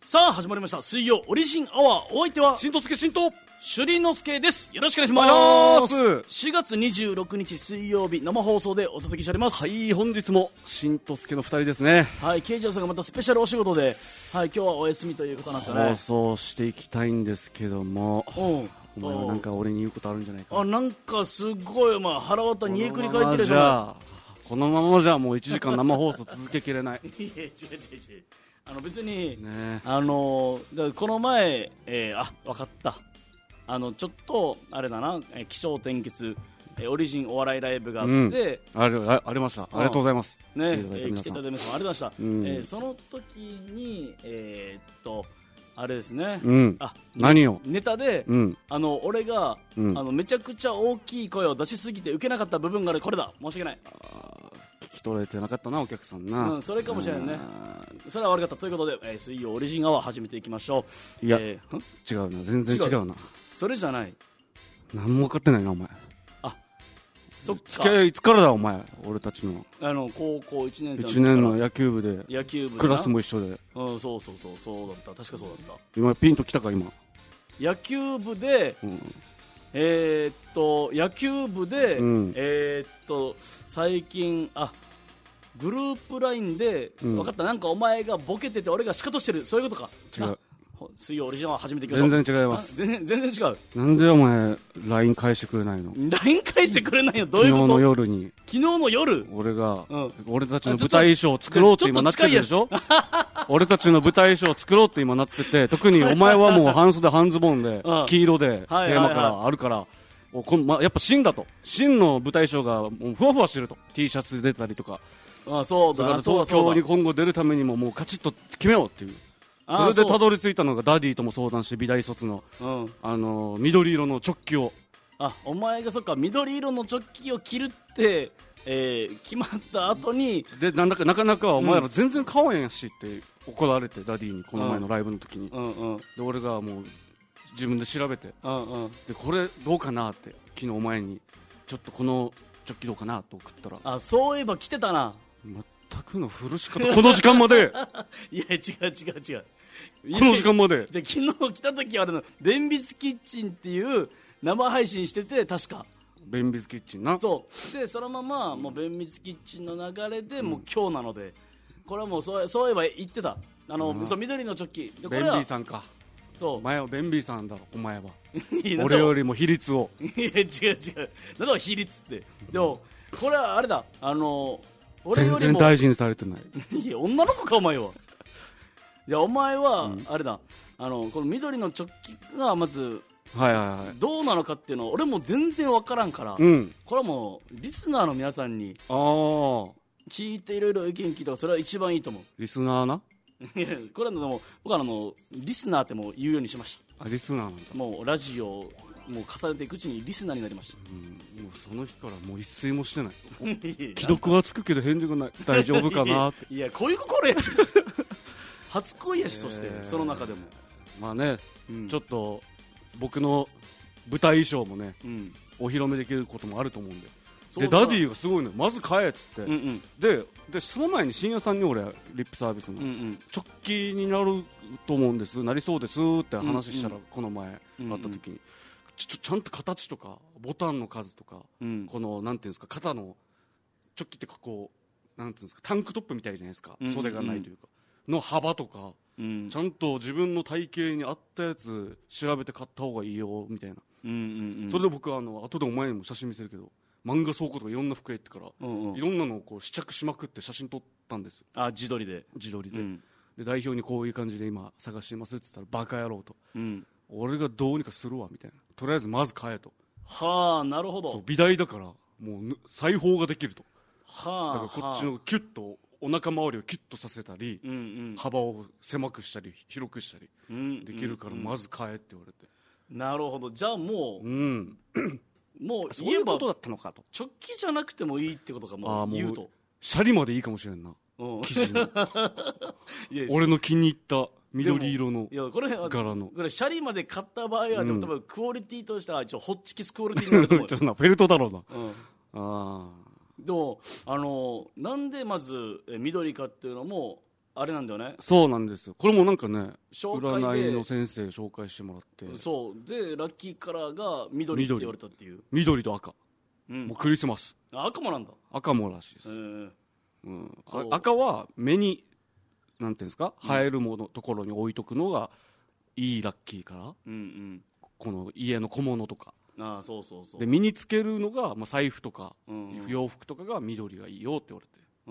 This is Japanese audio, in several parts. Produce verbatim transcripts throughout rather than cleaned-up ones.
さあ始まりました水曜オリジンアワー。お相手はしんとすけしんと朱里之助です。よろしくお願いします。 す。 しがつにじゅうろくにち水曜日、生放送でお届けしております。 はい、本日もしんとすけのふたりですね。 はい、ケイジャーさんがまたスペシャルお仕事で、はい、今日はお休みということなんですよね。 放送していきたいんですけども、 うん、 お前はなんか俺に言うことあるんじゃないか。 あ、なんかすごい、まあ、腹渡煮えくり返ってるじゃん。このままじゃもういちじかん生放送続けきれない。 いや、違う違う違う、あの別に、 ね、 あのだからこの前、えー、あ、分かった、あのちょっとあれだな、えー、起承転結、えー、オリジンお笑いライブがあって、うん、 あれ あ, ありました。ありがとうございます。 ね、来ていただいて皆さん、えー、来ていただいて皆さんありがとうございました。 うん、 えー、その時に、えー、っとあれですね、 うん、あ、何をネタで、うん、あの俺が、うん、あのめちゃくちゃ大きい声を出しすぎて受けなかった部分がある。これだ、申し訳ない。 聞き取れてなかったな、お客さんな。 うん、それかもしれないね。それは悪かったということで、えー、水曜オリジンアワー始めていきましょう。いや、えー、違うな、全然違うな。 それじゃない。 何も分かってないな、お前。 あ、そっか。 付き合いいつからだ、お前。俺たちのあの高校いちねん生のいちねんの野球部で、 野球部クラスも一緒で。 うん、そうそうそう、そうだった、確かそうだった。 今ピンときたか、今。 野球部で、うん、えー、っと野球部で、うん、えー、っと最近、あ、グループラインで、うん、分かった、なんかお前がボケてて俺が仕方してる、そういうことか。 違う。 水曜オリジナル始めていきましょう。 全然違います。 全然全然違う。 なんでお前 ライン 返してくれないの？ ライン 返してくれないの？どういうこと？ 昨日の夜に。 昨日の夜俺が、うん、俺たちの舞台衣装を作ろうって今なってるでしょ。俺たちの舞台衣装を作ろうって今なってて、特にお前はもう半袖半ズボンで、うん、黄色でテーマからあるから、このま、やっぱ真だと、真の舞台衣装がもうふわふわしてると、 T シャツ出たりとか。 ああ、そうだ、 だから東京に今後出るためにももうカチッと決めようっていう。それでたどり着いたのがダディとも相談して美大卒の、うん、あのー、緑色のチョッキを。 あ、お前がそっか、緑色のチョッキを着るって、えー、決まった後にでなんだかなかなかお前ら全然買わへんやしって怒られて、ダディにこの前のライブの時に、うんうんうん、で俺がもう自分で調べて、うんうん、でこれどうかなって昨日お前にちょっとこのチョッキどうかなと送ったら、 あ、そういえば着てたな。 全くの古し方、この時間までいや違う違う違う、 この時間まで。 じゃあ昨日来た時はあれの弁筆キッチンっていう生配信してて、確か弁筆キッチンな。 そうで、そのままもう弁筆キッチンの流れで、もう今日なので、これはもうそう、そういえば言ってた、あの、うん、そう緑のチョッキで、 ベンビーさんか。そう、お前はベンビーさんだろ、お前は俺よりも比率を。 いや違う違う、なんだ比率って。でもこれはあれだ、あの俺よりも全然大事にされてない。 いや女の子かお前は。いやお前はあれだ、うん、あのこの緑のチョッキがまず、はいはいはい、どうなのかっていうのは俺も全然分からんから、うん、これはもうリスナーの皆さんに聞いていろいろ意見聞いたらそれは一番いいと思う。 リスナーな。 いやこれはもう僕はあのリスナーってもう言うようにしました。 あ、リスナーなんだ。 もうラジオをもう重ねていくうちにリスナーになりました、 うん、もうその日からもう一睡もしてない既読はつくけど返事がない、大丈夫かなって。 いやこういう心やし初恋やし、そして、えー、その中でもまあね、うん、ちょっと僕の舞台衣装もね、うん、お披露目できることもあると思うんで、でダディがすごいの、まず買えっつって、うんうん、で, でその前に深夜さんに俺リップサービスの、うんうん、直帰になると思うんです、なりそうですって話したら、うんうん、この前会った時に、うんうん、ち, ち, ちゃんと形とかボタンの数とか、うん、このなんていうんですか、肩のチョッキってこうなんていうんですか、タンクトップみたいじゃないですか、うんうんうん、袖がないというかの幅とか、うん、ちゃんと自分の体型に合ったやつ調べて買った方がいいよみたいな、うんうんうん、それで僕はあの後でお前にも写真見せるけど、漫画倉庫とかいろんな服屋行ってから、うんうん、いろんなのをこう試着しまくって写真撮ったんですよ。 あ、自撮りで自撮りで、うん、で代表にこういう感じで今探してますって言ったら、バカ野郎と、うん、俺がどうにかするわみたいな、とりあえずまず買えと。 はあ、なるほど。 そう、美大だからもう裁縫ができると、 はあ、 だからこっちのキュッとお腹周りをキュッとさせたり、うんうん、幅を狭くしたり広くしたりできるから、まず買えって言われて、 うんうん、なるほど。じゃあもう、うん、もうそういうことだったのかと。 直帰じゃなくてもいいってことか。もう言うとシャリまでいいかもしれんな、うん、生地の俺の気に入った緑色の柄の、 これシャリまで買った場合は、うん、多分クオリティとしては一応ホッチキスクオリティになると思う。 ちょっとなフェルトだろうな、うん、 あでもあのなんでまずえ緑かっていうのもあれなんだよね。 そうなんですよ。これもなんかね、 紹介で占いの先生紹介してもらって、 そうでラッキーカラーが緑って言われたっていう。 緑と赤、うん、もうクリスマス。 赤もなんだ。 赤もらしいです、えーうん、赤は目になんていうんですか、うん、生えるものところに置いとくのがいいラッキーカラー、うんうん、この家の小物とか、 あそうそうそうで身につけるのが、まあ、財布とか、うんうん、洋服とかが緑がいいよって言われて、うん、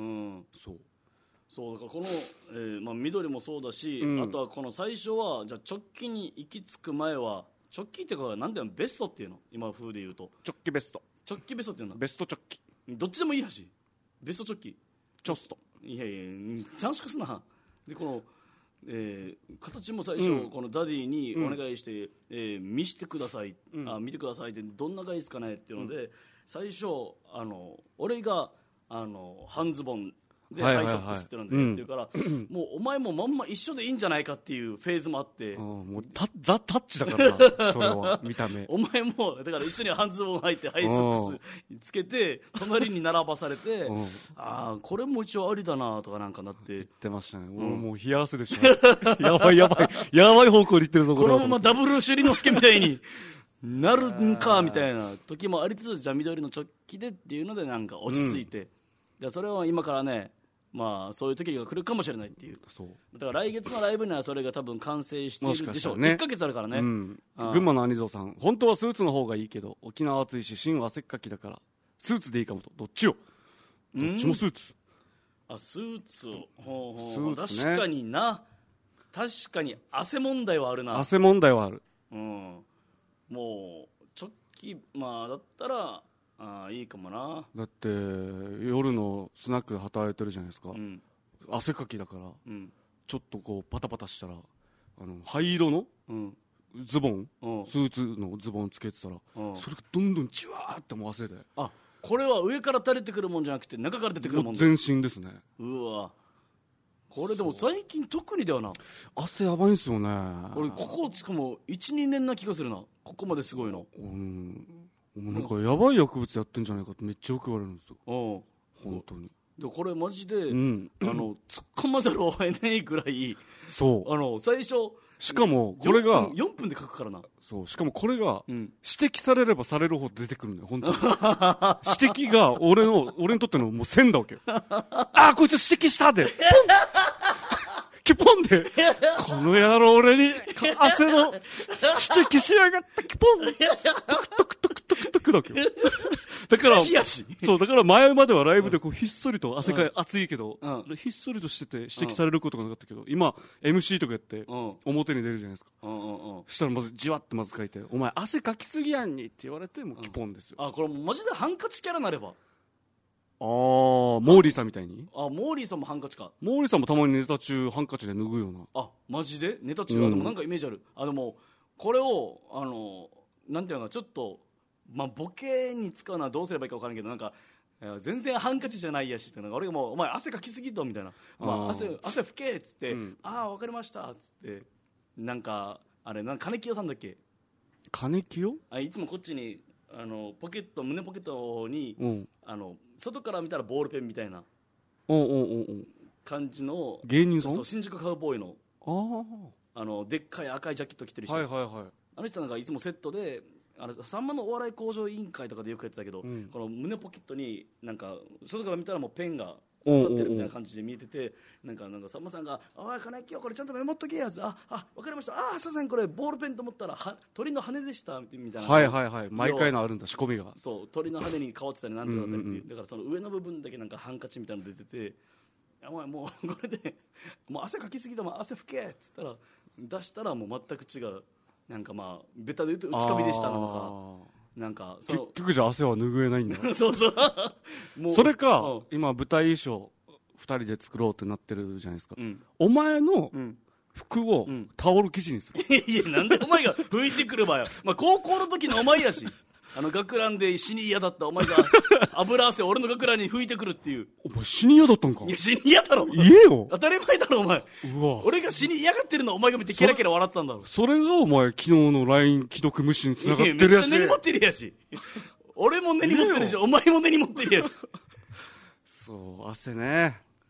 そうそうだからこの、えーまあ、緑もそうだし、うん、あとはこの最初はじゃあ直帰に行き着く前は直帰っていうか何だよベストっていうの今風で言うと直帰ベスト直帰ベストっていうのベスト直帰どっちでもいいやしベスト直帰チョストいやいや短縮すなでこの、えー、形も最初、うん、このダディにお願いして、うんえー、見してください、うん、あ見てくださいってどんながいいですかねっていうので、うん、最初あの俺があの半ズボンで、はいはいはい、ハイソックスってなんでやってるから、うん、もうお前もまんま一緒でいいんじゃないかっていうフェーズもあって、 もうタザ・タッチだからなそれは見た目お前もだから一緒に半ズボン履いてハイソックスつけて隣に並ばされてああこれも一応ありだなとかなんかなって言ってましたね、うん、もう冷や汗でしょやばいやばいやばい方向に行ってるぞこのままダブル朱里之助みたいになるんかみたいな時もありつつじゃあ緑の直帰でっていうのでなんか落ち着いて、うん、でそれを今からねまあ、そういう時が来るかもしれないっていうそうだから来月のライブにはそれが多分完成しているでしょう、ね、いっかげつあるからね、うん、 群馬の兄蔵さん本当はスーツの方がいいけど沖縄暑いし芯は汗っかきだからスーツでいいかもとどっちよどっちもスーツあスーツをほうほう、ね、確かにな確かに汗問題はあるな汗問題はある、 うん、もう直帰まあだったらあいいかもなだって夜のスナックで働いてるじゃないですか、うん、汗かきだから、うん、ちょっとこうパタパタしたらあの灰色のズボン、うん、スーツのズボンつけてたら、うん、それがどんどんじわーってもう汗であこれは上から垂れてくるもんじゃなくて中から出てくるもん全身ですねうわこれでも最近特にだよな汗やばいんすよね俺ここしかも いちにねんな気がするなここまですごいのうんなんかやばい薬物やってんじゃないかってめっちゃよく言われるんですよ本当にでこれマジで、うん、あの突っ込まざるを得ないぐらいそうあの最初しかもこれがよんぷん、よんぷんで書くからなそうしかもこれが、うん、指摘されればされるほど出てくるんだよ本当に指摘が俺の俺にとってのもう線だわけよああこいつ指摘したでキュポンでこの野郎俺に汗の指摘しやがったキュポントクトクトクトクトクだけどだからそうだから前まではライブでこうひっそりと汗かい、うん、暑いけど、うん、ひっそりとしてて指摘されることがなかったけど今 エムシー とかやって表に出るじゃないですか、うんうんうん、そしたらまずじわってまずかいてお前汗かきすぎやんにって言われてもうキュポンですよ、 うん、あこれもうマジでハンカチキャラなればああモーリーさんみたいにあモーリーさんもハンカチかモーリーさんもたまにネタ中ハンカチで脱ぐようなあマジでネタ中、うん、あでもなんかイメージあるあでもこれをあのなんていうのかちょっとまあボケに使うのはどうすればいいか分からんけどなんか全然ハンカチじゃないやしってなんか俺がもうお前汗かきすぎとみたいなまあ、汗汗拭けっつって、うん、ああ分かりましたっつってなんかあれなん金清さんだっけ金清あいつもこっちにあのポケット胸ポケットに、うん、あの外から見たらボールペンみたいな感じの芸人さんそう新宿カウボーイの あ, あのでっかい赤いジャケット着てる人、 はいはいはい、 あの人なんかいつもセットであれさんまのお笑い向上委員会とかでよくやってたけど、うん、この胸ポケットになんか外から見たらもうペンが刺さってるみたいな感じで見えててなんかなんかさんまさんが「おい金木よこれちゃんとメモっとけやつああ分かりましたあささんこれボールペンと思ったらは鳥の羽でした」みたいなはいはいはい毎回のあるんだ仕込みがそう鳥の羽に変わってたりなんとかだったりっていうだからその上の部分だけなんかハンカチみたいなの出ててお前もうこれでもう汗かきすぎたもん汗拭けっつったら出したらもう全く違うなんかまあベタで言うと内カビでしたなのかなんかその結局じゃあ汗は拭えないんだそうそうもうそれか、うん、今舞台衣装ふたりで作ろうってなってるじゃないですか、うん、お前の服をタオル生地にする、 うん、いやなんでお前が拭いてくればよ、まあ、高校の時のお前やしあの学ランで死に嫌だったお前が油汗俺の学ランに拭いてくるっていうお前死に嫌だったんかいや死に嫌だろ言えよ当たり前だろお前うわ俺が死に嫌がってるのお前が見てケラケラ笑ってたんだろそれがお前昨日の ライン 既読無視に繋がってるやしめっちゃ根に持ってるやし俺も根に持ってるしお前も根に持ってるやしそう汗ね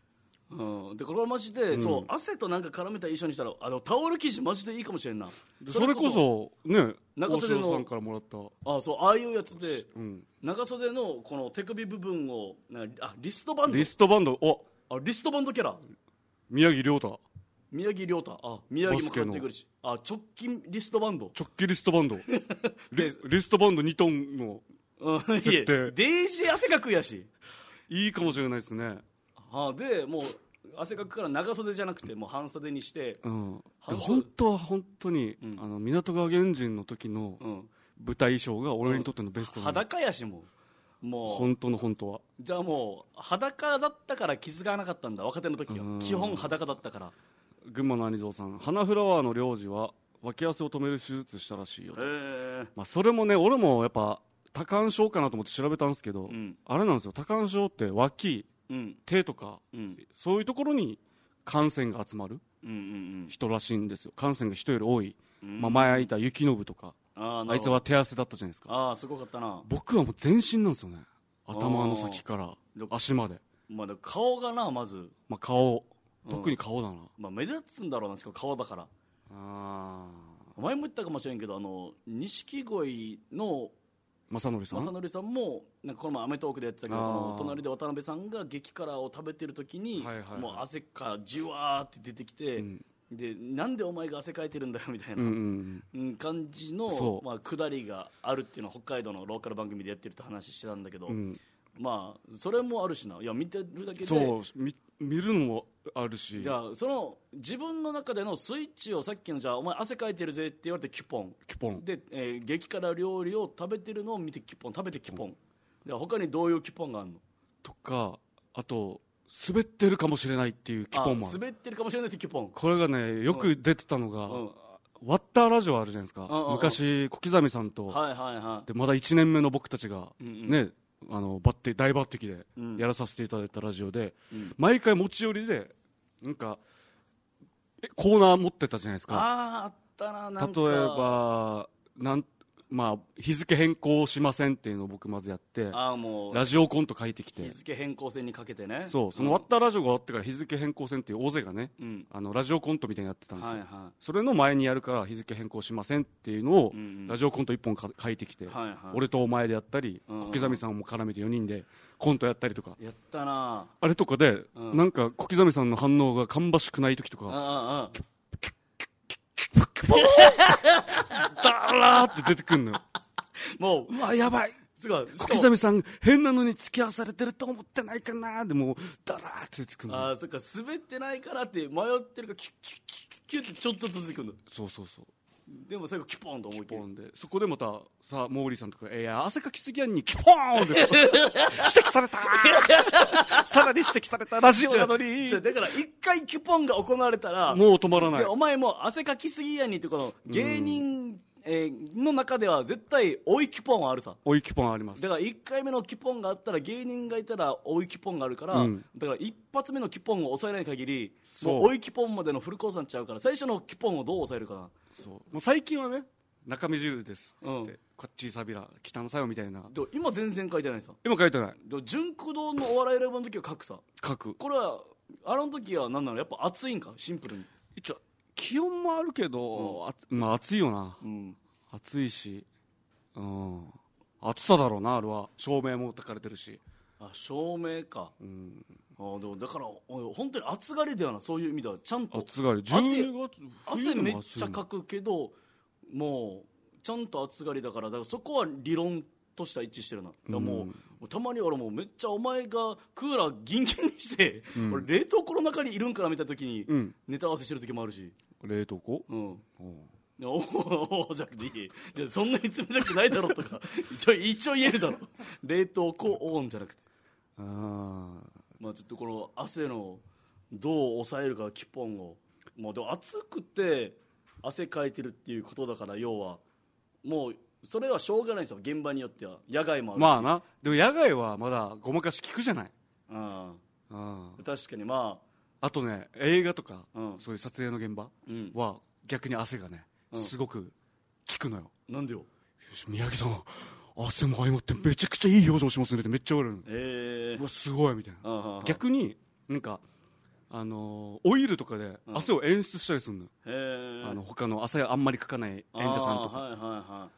うん、でこれはマジで、うん、そう汗となんか絡めた衣装にしたらあのタオル生地マジでいいかもしれんな。 それこそね長袖のさんからもらったあそうああいうやつで、うん、長袖のこの手首部分をなんかあリストバンドリストバンドおあリストバンドキャラ宮城亮太宮城亮太あ宮城も買ってくるしあ直近リストバンド直帰リストバンドリ, リストバンドにトンの設定、 うん、デイジー汗かくやしいいかもしれないですね。 あでもう汗かくから長袖じゃなくてもう半袖にして、 うん、本当は本当に、うん、あの港川原人の時の舞台衣装が俺にとってのベスト、うん、 裸やしももう本当の本当はじゃあもう裸だったから気づかなかったんだ若手の時は基本裸だったから。 群馬の兄蔵さん花フラワーの領事は脇汗を止める手術したらしいよ、まあ、それもね俺もやっぱ多汗症かなと思って調べたんですけど、うん、あれなんですよ多汗症って脇、うん、手とか、うん、そういうところに汗腺が集まる人らしいんですよ。汗腺が人より多い、うんまあ、前いた雪信とか あ, あいつは手汗だったじゃないですか。 ああすごかったな。 僕はもう全身なんですよね頭の先から足まで、 まあ、顔がなまず、 まあ、顔特に顔だな、うんまあ、目立つんだろうなしかも顔だから。あ前も言ったかもしれんけどあの錦鯉の正則さん正則さんもなんかこの前アメトーークでやってたけど隣で渡辺さんが激辛を食べてる時に、はいはいはい、もう汗かじわーって出てきて、うん、でなんでお前が汗かいてるんだよみたいな、うんうん、感じの、まあ、下りがあるっていうのを北海道のローカル番組でやってるって話してたんだけど、うんまあそれもあるしないや見てるだけでそう 見, 見るのもあるしじゃあその自分の中でのスイッチをさっきのじゃあお前汗かいてるぜって言われてキュポンキュポンで、えー、激辛料理を食べてるのを見てキュポン食べてキュポン、うん、で他にどういうキュポンがあるのとかあと滑ってるかもしれないっていうキュポンもある。 滑ってるかもしれないってキュポンこれがねよく出てたのが、うんうんワッターラジオあるじゃないですか、うんうんうん、昔小刻みさんと、はいはいはい、でまだいちねんめの僕たちが、うんうん、ねあのバッテ大抜擢でやらさせていただいたラジオで、うん、毎回持ち寄りでなんかコーナー持ってたじゃないですか。 ああったな。なんか例えばなんまあ、日付変更しませんっていうのを僕まずやってあもうラジオコント書いてきて日付変更線にかけてねそうその終わったラジオが終わってから日付変更線っていう大勢がね、うん、あのラジオコントみたいにやってたんですよ、はいはい、それの前にやるから日付変更しませんっていうのを、うんうん、ラジオコントいっぽんか書いてきて、はいはい、俺とお前でやったり、うんうん、小刻みさんも絡めてよにんでコントやったりとかやったなあれとかで、うん、なんか小刻みさんの反応が芳しくない時とかああダラーって出てくんのよもううわやばいすごい小刻みさん変なのに付き合わされてると思ってないかなでもうダラーって出てくるの。 ああそっか滑ってないからって迷ってるからキュッキュッキュッキュッってちょっと続くの。 そうそうそうでも最後キュポンと思い切るでそこでまたさモーリーさんとかいや汗かきすぎやんにキュポーンって指摘されたさらに指摘されたラジオなのにだから一回キュポンが行われたらもう止まらない。 お前も汗かきすぎやんにってこの芸人えー、の中では絶対追いキュポンはあるさ。 追いキュポンあります。 だからいっかいめのキュポンがあったら芸人がいたら追いキュポンがあるから、うん、だから一発目のキュポンを抑えない限りもう追いキュポンまでのフルコースになっちゃうから最初のキュポンをどう抑えるかな。 そうもう最近はね中身汁ですっつって、うん、こっちサビラ北のさよみたいな。 で今全然書いてないさ。 今書いてない。 で純駆動のお笑いライブの時は書くさ。 書く。 これはあの時は何なのやっぱ暑いんかシンプルに。 一応気温もあるけど、うん、まあ暑いよな、うん、暑いし、うん、暑さだろうなあれは。照明も焚かれてるし。 あ照明か、うん、あでもだから本当に暑がりだよなそういう意味ではちゃんと暑がり。 汗, 汗めっちゃかくけどもうちゃんと暑がりだからだからそこは理論としては一致してるな。だからもう、うん、もうたまに俺もうめっちゃお前がクーラーギンギンにして、うん、俺冷凍庫の中にいるんかなみたいな時に、うん、ネタ合わせしてる時もあるし。 冷凍庫うんおおじゃなくていいじゃそんなに冷たくないだろうとか一応一応言えるだろ冷凍庫オンじゃなくてあまあちょっとこの汗のどう抑えるかキュポンをもうでも暑くて汗かいてるっていうことだから要はもうそれはしょうがないですよ現場によっては。野外もあるしまあな。でも野外はまだごまかし効くじゃない。ああ確かにまああとね映画とか、うん、そういう撮影の現場は逆に汗がねすごく効くのよ。 なんでよ。 宮城さん汗も相まってめちゃくちゃいい表情しますねってめっちゃ言われるの。えー、うわすごいみたいな。逆になんかあのー、オイルとかで汗を演出したりするのよ、うん、あの他の汗あんまりかかない演者さんとか、はいはいはい、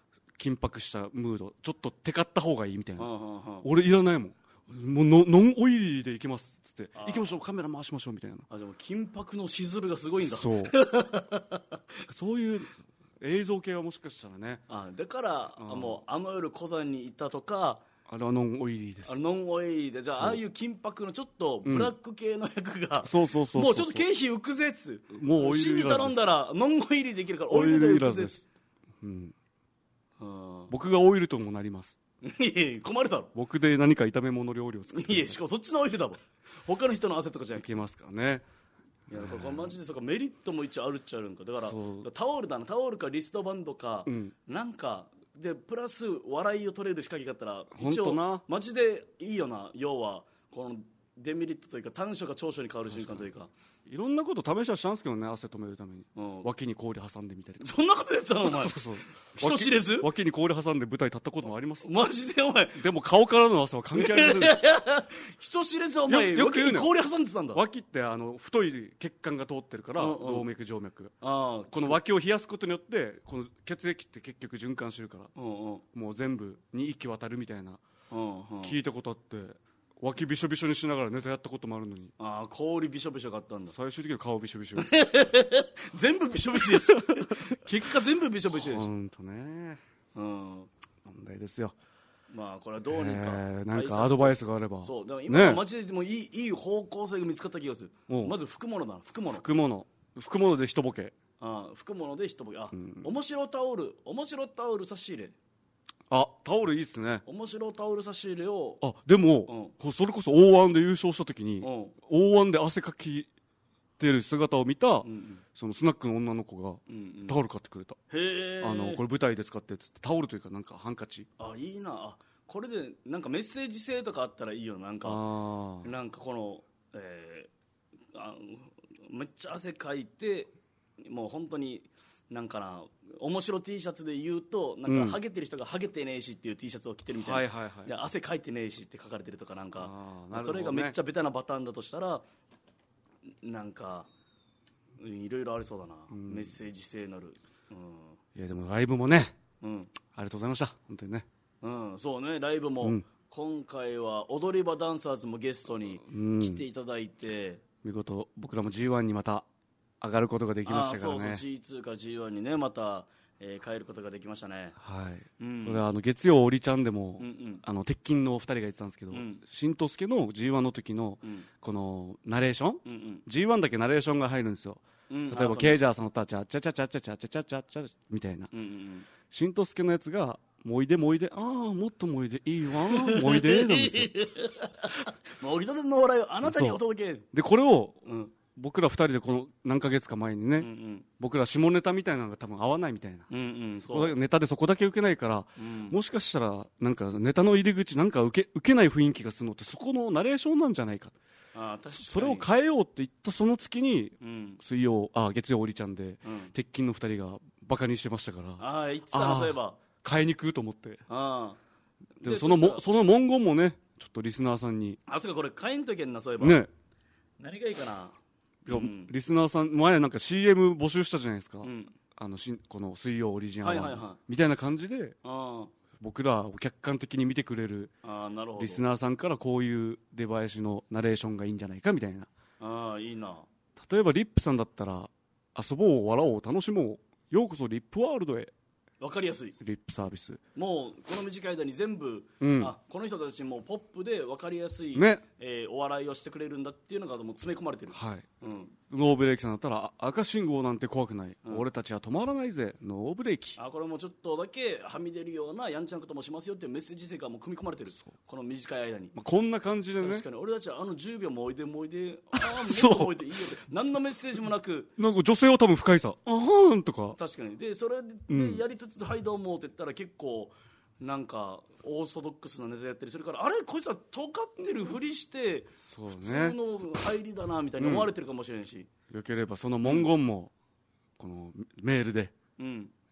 緊迫したムードちょっとテカった方がいいみたいな、俺いらないもん、もうノンオイリーでいきますっつって行きましょうカメラ回しましょうみたいな。 あでも緊迫のしずるがすごいんだ。 そうそういう映像系はもしかしたらね、 あだからあもうあの夜小山に行ったとかあれはノンオイリーです。 あノンオイリーでじゃあああいう緊迫のちょっとブラック系の役が、 うん、そうそうそうそうもうちょっと経費浮くぜっつもうオイリーいらずです。 死に頼んだらノンオイリーできるからオイルで浮くぜっつ、うん、 僕がオイルともなります。 いや困るだろ僕で何か炒め物料理を作って、 いやしかもそっちのオイルだもん他の人の汗とかじゃなくていけますからね。 いやだからマジでそうかメリットも一応あるっちゃあるんか。だからタオルだな、タオルかリストバンドか、うん、なんかでプラス笑いを取れる仕掛けがあったら一応マジでいいよな。要はこのデメリットというか短所が長所に変わる瞬間というかいろんなこと試しはしたんですけどね、汗止めるために、うん、脇に氷挟んでみたりとか。 そんなことやってたのお前そうそう人知れず脇, 脇に氷挟んで舞台立ったこともあります。 マジでお前でも顔からの汗は関係ありません人知れずお前よく言うね、脇に氷挟んでたんだ。 脇ってあの太い血管が通ってるから、うんうん、動脈静脈あこの脇を冷やすことによってこの血液って結局循環してるから、うんうん、もう全部に行き渡るみたいな、うんうん、聞いたことあって脇びしょびしょにしながらネタやったこともあるのに。 ああ氷びしょびしょがあったんだ。 最終的には顔びしょびしょ全部びしょびしょです結果全部びしょびしょです。 本当ね、うん、問題ですよ。 まあこれはどうにか、 えー、なんかアドバイスがあれば。 そうでも今のマジでもいい、ね、いい方向性が見つかった気がする。まず服物だな。服物服物服物で一ボケ。 ああ服物で一ボケ。あ、うん、面白タオル面白タオル差し入れ。 あタオルいいっすね。 面白タオル差し入れを。 あでも、うん、それこそ オーワン で優勝した時に、うん、オーワン で汗かきてる姿を見た、うんうん、そのスナックの女の子がタオル買ってくれた、うんうん、へあのこれ舞台で使ってっつってタオルというかなんかハンカチ。 あいいなあ。これでなんかメッセージ性とかあったらいいよ。なんかなんかこの、えー、あめっちゃ汗かいてもう本当になんかな面白 T シャツで言うとなんか、うん、ハゲてる人がハゲてねえしっていう T シャツを着てるみたいな、はいはいはい、で汗かいてねえしって書かれてるとかなんか、ね、それがめっちゃベタなパターンだとしたらなんかいろいろありそうだな、うん、メッセージ性なる、 うん、いやでもライブもね、うん、ありがとうございました本当にね、 うん、そうねライブも、うん、今回は踊り場ダンサーズもゲストに来ていただいて、 うん、見事僕らも ジーワン にまた上がることができましたからね。 そうそう ジーツー から ジーワン にねまた、えー、帰ることができましたね。 はい、うん、これはあの月曜おりちゃんでも、うんうん、あの鉄筋のお二人が言ってたんですけど、うん、新藤助の ジーワン の時の、うん、このナレーション、うんうん、ジーワン だけナレーションが入るんですよ、うん、例えばケイジャーさんの歌チャチャチャチャチャチャチャチャチャチャみたいな、うんうん、新藤助のやつがもいでもいでああもっともいでいいわもいでなんですよもう折りたての笑いをあなたにお届けでこれを、うん僕らふたりでこの何ヶ月か前にね、うんうん、僕ら下ネタみたいなのが多分合わないみたいな、うんうん、そこネタでそこだけ受けないから、うん、もしかしたらなんかネタの入り口なんか受け、受けない雰囲気がするのってそこのナレーションなんじゃないか。あ確かにそれを変えようって言ったその月に、うん、水曜あ月曜おりちゃんで、うん、鉄筋のふたりがバカにしてましたからああ言ってたなそういえば変えにくいと思ってあでもそのもその文言もねちょっとリスナーさんにあそうかこれ変えんといけんなそういえばね何がいいかなうん、リスナーさん前なんか シーエム 募集したじゃないですか、うん、あのしこの水曜オリジナル、はいはいはい、みたいな感じで僕らを客観的に見てくれるリスナーさんからこういう出囃子のナレーションがいいんじゃないかみたいなあいいな例えばリップさんだったら遊ぼう笑おう楽しもうようこそリップワールドへ分かりやすいリップサービスもうこの短い間に全部、うん、あこの人たちもポップで分かりやすい、ねえー、お笑いをしてくれるんだっていうのがもう詰め込まれてる、はいうん、ノーブレーキさんだったら赤信号なんて怖くない、うん、俺たちは止まらないぜノーブレーキあこれもちょっとだけはみ出るようなやんちゃなこともしますよっていうメッセージ性がもう組み込まれてるこの短い間に、 まあ、こんな感じでね確かに俺たちはあのじゅうびょうもおいでもおいでああもうおいでいいよって何のメッセージもなくなんか女性は多分深いさあはんとか確かにでそれでやりつつ、うん、はいどうもって言ったら結構なんかオーソドックスなネタやったりするからあれこいつは尖ってるふりして普通の入りだなみたいに思われてるかもしれんし、 うん、よければその文言もこのメールで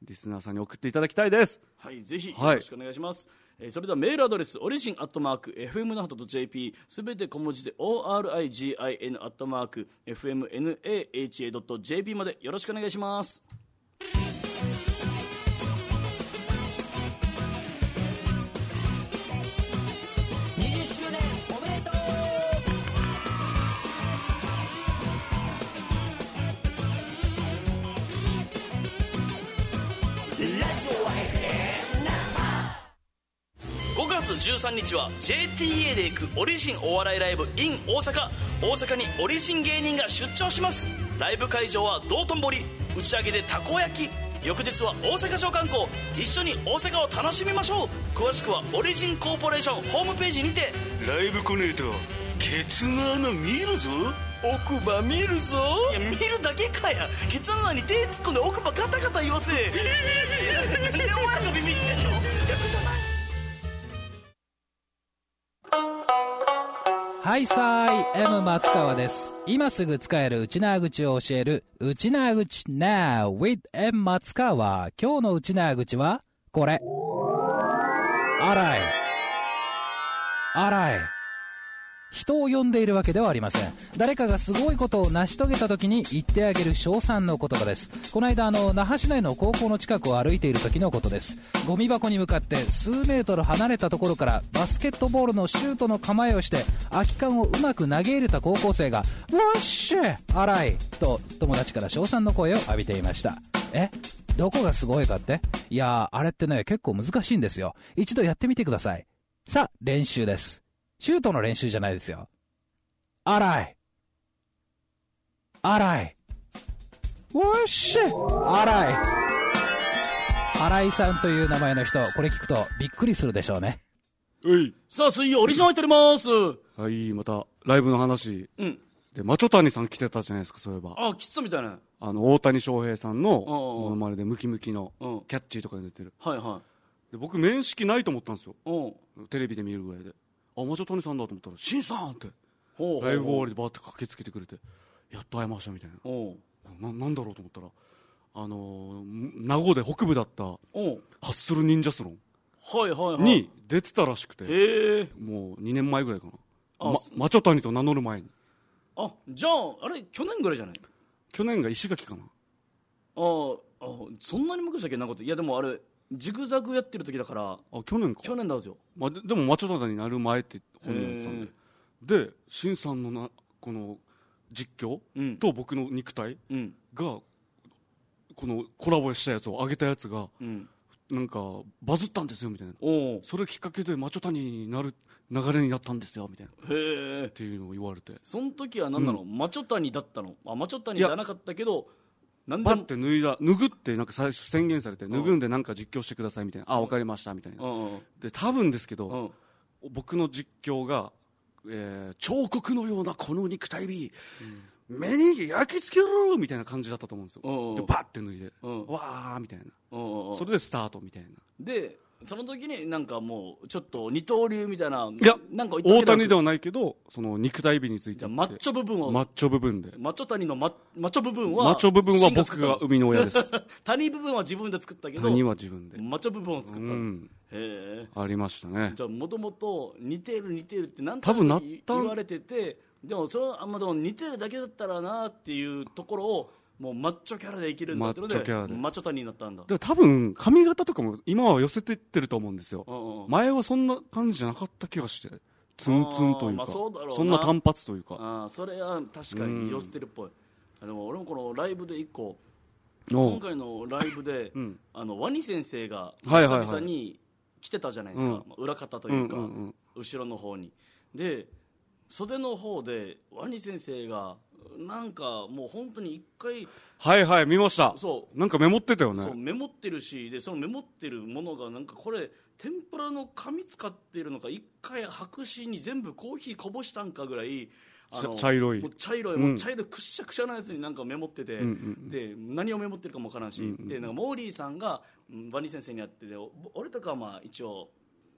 リスナーさんに送っていただきたいです。 はい、ぜひよろしくお願いします、はい。えー、それではメールアドレスオリジンアットマーク エフエムナハトドットジェーピー すべて小文字で オーアールアイジン アットマーク エフエムナハトドットジェーピー までよろしくお願いします。 にじゅっしゅうねんおめでとう。 ごがつじゅうさんにちは ジェーティーエー で行くオリジンお笑いライブ in 大阪。大阪にオリジン芸人が出張します。ライブ会場は道頓堀、打ち上げでたこ焼き、翌日は大阪城観光。一緒に大阪を楽しみましょう。詳しくはオリジンコーポレーションホームページにて。 ライブ来ねえとケツの穴見るぞ。 奥歯見るぞ。いや見るだけかや。ケツの穴に手突っ込んで奥歯ガタガタ言わせ。なんでお前がビビってんの。逆じゃない。 はいさーい M 松川です。今すぐ使える内縄口を教える内縄口 Now with M 松川。今日の内縄口はこれ。洗い洗い。人を呼んでいるわけではありません。誰かがすごいことを成し遂げた時に言ってあげる称賛の言葉です。この間あの那覇市内の高校の近くを歩いている時のことです。ゴミ箱に向かって数メートル離れたところからバスケットボールのシュートの構えをして空き缶をうまく投げ入れた高校生が「ウォッシュ荒い!」と友達から称賛の声を浴びていました。えどこがすごいかって？いやあれってね結構難しいんですよ。一度やってみてください。さあ練習です。シュートの練習じゃないですよ。荒い荒いウォッシュ荒い。荒井さんという名前の人、これ聞くとびっくりするでしょうね。 うい。 さあ水曜オリジナル入っております。 はい、またライブの話、 うん、 でマチョ谷さん来てたじゃないですか。そういえばあ来てたみたいな。 あの大谷翔平さんのモノマネでムキムキのキャッチーとかに出てる、 はいはい。 で僕面識ないと思ったんですよ。テレビで見るぐらいで、あマチョ谷さんだと思ったらシンさんってほうほうほう、 ライブ終わりでバーって駆けつけてくれて、やっと会えましたみたいな。な, なんだろうと思ったら、あのー、名護で北部だったハッスル忍者スロンはいはいはいに出てたらしくて、 へえ。 もうにねんまえぐらいかな。ま、マチョ谷と名乗る前に。 あじゃああれ去年ぐらいじゃない？ 去年が石垣かな。 ああそんなに昔だっけなこと。いやでもあれジグザグやってる時だから。あ去年か。 去年だぞ、 まあ、で, でもマチョ谷になる前って本人言ってたんで、でシンさんのなこの実況、うん、と僕の肉体が、うん、このコラボしたやつを上げたやつが、うん、なんかバズったんですよみたいな。それきっかけでマチョ谷になる流れになったんですよみたいな。へえっていうのを言われて、 その時は何なの、うん、マチョ谷だったの？あマチョ谷じゃなかったけどなんでバッて脱いだ脱ぐってなんか最初宣言されて、脱ぐんでなんか実況してくださいみたいな。あ分かりましたみたいな。で多分ですけど、僕の実況がえー、彫刻のようなこの肉体美、うん、目に焼き付けろみたいな感じだったと思うんですよ。おうおうでバッて脱いで、うわーみたいな。おうおうそれでスタートみたいな。 でその時になんかもうちょっと二刀流みたいな。 いやなんか大谷ではないけどその肉体美についてマッチョ部分をマッチョ部分でマッチョ谷のマッ、マッチョ部分はマッチョ部分は僕が生みの親です谷部分は自分で作ったけど谷は自分でマッチョ部分を作った、うん、 へありましたね。 じゃあもともと似てる似てるって何となく言われてて、でもそれあんまでも似てるだけだったらなっていうところをもうマッチョキャラで生きるんだってのでマッチョキャラでマッチョ谷になったんだ。 でも多分髪型とかも今は寄せていってると思うんですよ、うんうん、前はそんな感じじゃなかった気がして、ツンツンというか、まあ、そうだろうな、そんな単発というか。 あそれは確かに寄せてるっぽい、うん、でも俺もこのライブで一個今回のライブで、うん、あのワニ先生が久々に来てたじゃないですか、はいはいはい、裏方というか、うんうんうん、後ろの方にで袖の方でワニ先生がなんかもう本当に一回はいはい見ました。 そうなんかメモってたよね。 そうメモってるし、でそのメモってるものがなんかこれ天ぷらの紙使ってるのか一回白紙に全部コーヒーこぼしたんかぐらいあの茶色いもう茶色い、うん、もう茶色いくっしゃくしゃなやつになんかメモってて、うんうん、で何をメモってるかもわからんし、うんうん、でなんかモーリーさんがワニ先生にやってて俺とかはまあ一応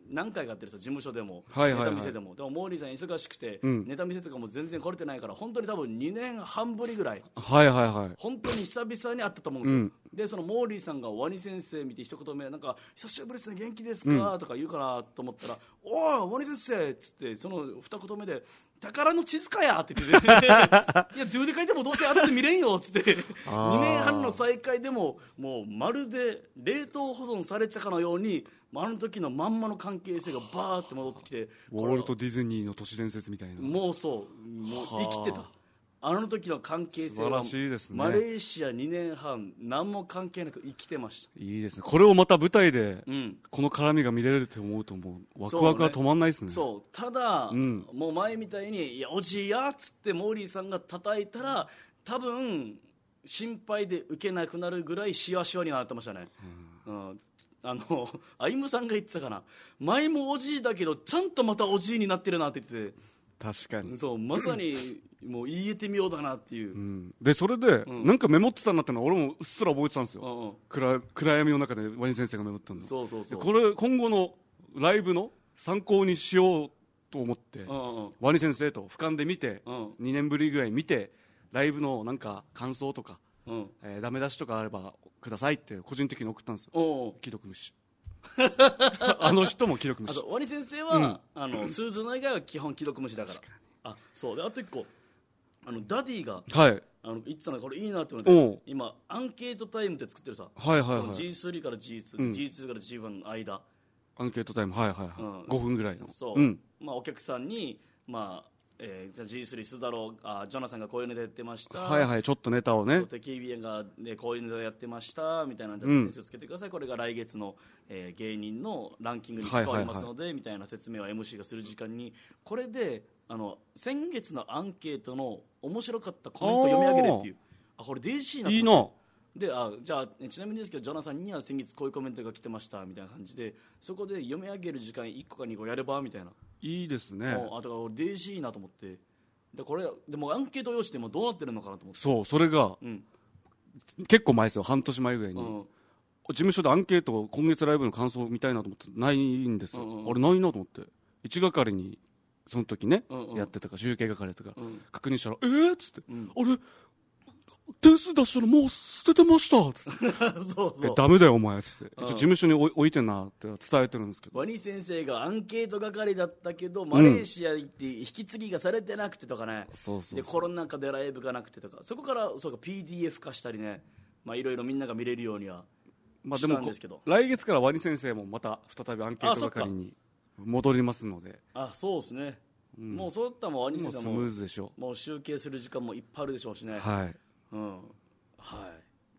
何回かやってるさ、事務所でも、 はいはいはい、 ネタ見せでも。でもモーリーさん忙しくて、うん、ネタ見せとかも全然来れてないから、本当に多分にねんはんぶりぐらい、 はいはいはい、 本当に久々に会ったと思うんですよ、うん、でそのモーリーさんがワニ先生見て一言目なんか久しぶりですね元気ですか、うん、とか言うかなと思ったら、おいワニ先生っつってその二言目で宝の地図かやって言って、ね、いやドゥで書いてもどうせ後で見れんよっつってにねんはんの再会でももうまるで冷凍保存されてたかのようにあの時のまんまの関係性がバーって戻ってきて、 ウォルト・ディズニーの都市伝説みたいな、 もうそうもう生きてたあの時の関係性は素晴らしいですね。 マレーシアにねんはん何も関係なく生きてました。 いいですね。これをまた舞台でこの絡みが見れると思うともうワクワクが止まんないですね。 そう、ね、そうただ、うん、もう前みたいにいやおじいやっつってモーリーさんが叩いたら多分心配で受けなくなるぐらいシワシワになってましたね、うんうん、あのアイムさんが言ってたかな、前もおじいだけどちゃんとまたおじいになってるなって言ってて、 確かにそうまさにもう言えてみようだなっていう、 うん、でそれで、うん、なんかメモってたなってのは俺もうっすら覚えてたんですよ、うんうん、暗, 暗闇の中でワニ先生がメモってたの。 そうそうそう、 これ今後のライブの参考にしようと思って、うんうん、ワニ先生と俯瞰で見て、うん、にねんぶりぐらい見てライブのなんか感想とか、うんえー、ダメ出しとかあればくださいって個人的に送ったんですよ。お既読無視あの人も既読無視。 あとワニ先生は、うん、あのスーズの以外は基本既読無視だから。あそうであと一個あのダディが、はい、あの言ってたのこれいいなって思って今アンケートタイムって作ってるさ、はいはいはい、ジースリー から ジーツー、うん、ジーツー から ジーワン の間アンケートタイムはいはいはい、うん、ごふんぐらいのそう、うんまあ、お客さんにまあえー、じゃあ ジースリー 須田郎あジョナサンがこういうネタやってましたはいはいちょっとネタをねテキビエンが、ね、こういうネタやってましたみたいな点数をつけてください、うん、これが来月の、えー、芸人のランキングに関わりますので、はいはいはい、みたいな説明を エムシー がする時間にこれであの先月のアンケートの面白かったコメントを読み上げるっていうあこれデイジーな。 いいな。 であじゃあちなみにですけどジョナサンには先月こういうコメントが来てましたみたいな感じでそこで読み上げる時間いっこかにこやればみたいな。 いいですね。 あだから俺デイジーなと思ってでこれでもアンケート用紙でもどうなってるのかなと思ってそうそれが、うん、結構前ですよ半年前ぐらいに、うん、事務所でアンケート今月ライブの感想見たいなと思ってないんですよ、うんうん、あれないなと思って一係にその時ね、うんうん、やってたから集計係やってたから、うん、確認したらえーっつって、うん、あれ点数出したらもう捨ててましたっつってそうそうダメだよお前っつって、うん、事務所に置いてんなって伝えてるんですけどワニ先生がアンケート係だったけどマレーシア行って引き継ぎがされてなくてとかね、うん、そうそうそうでコロナ禍でライブがなくてとかそこからそうか ピーディーエフ 化したりねまあいろいろみんなが見れるようにはしたんですけど、 まあ、でも来月からワニ先生もまた再びアンケート係に戻りますのであそうですね、うん、もうそうだったらもうワニ先生ももうスムーズでしょもう集計する時間もいっぱいあるでしょうしねはいうんはい、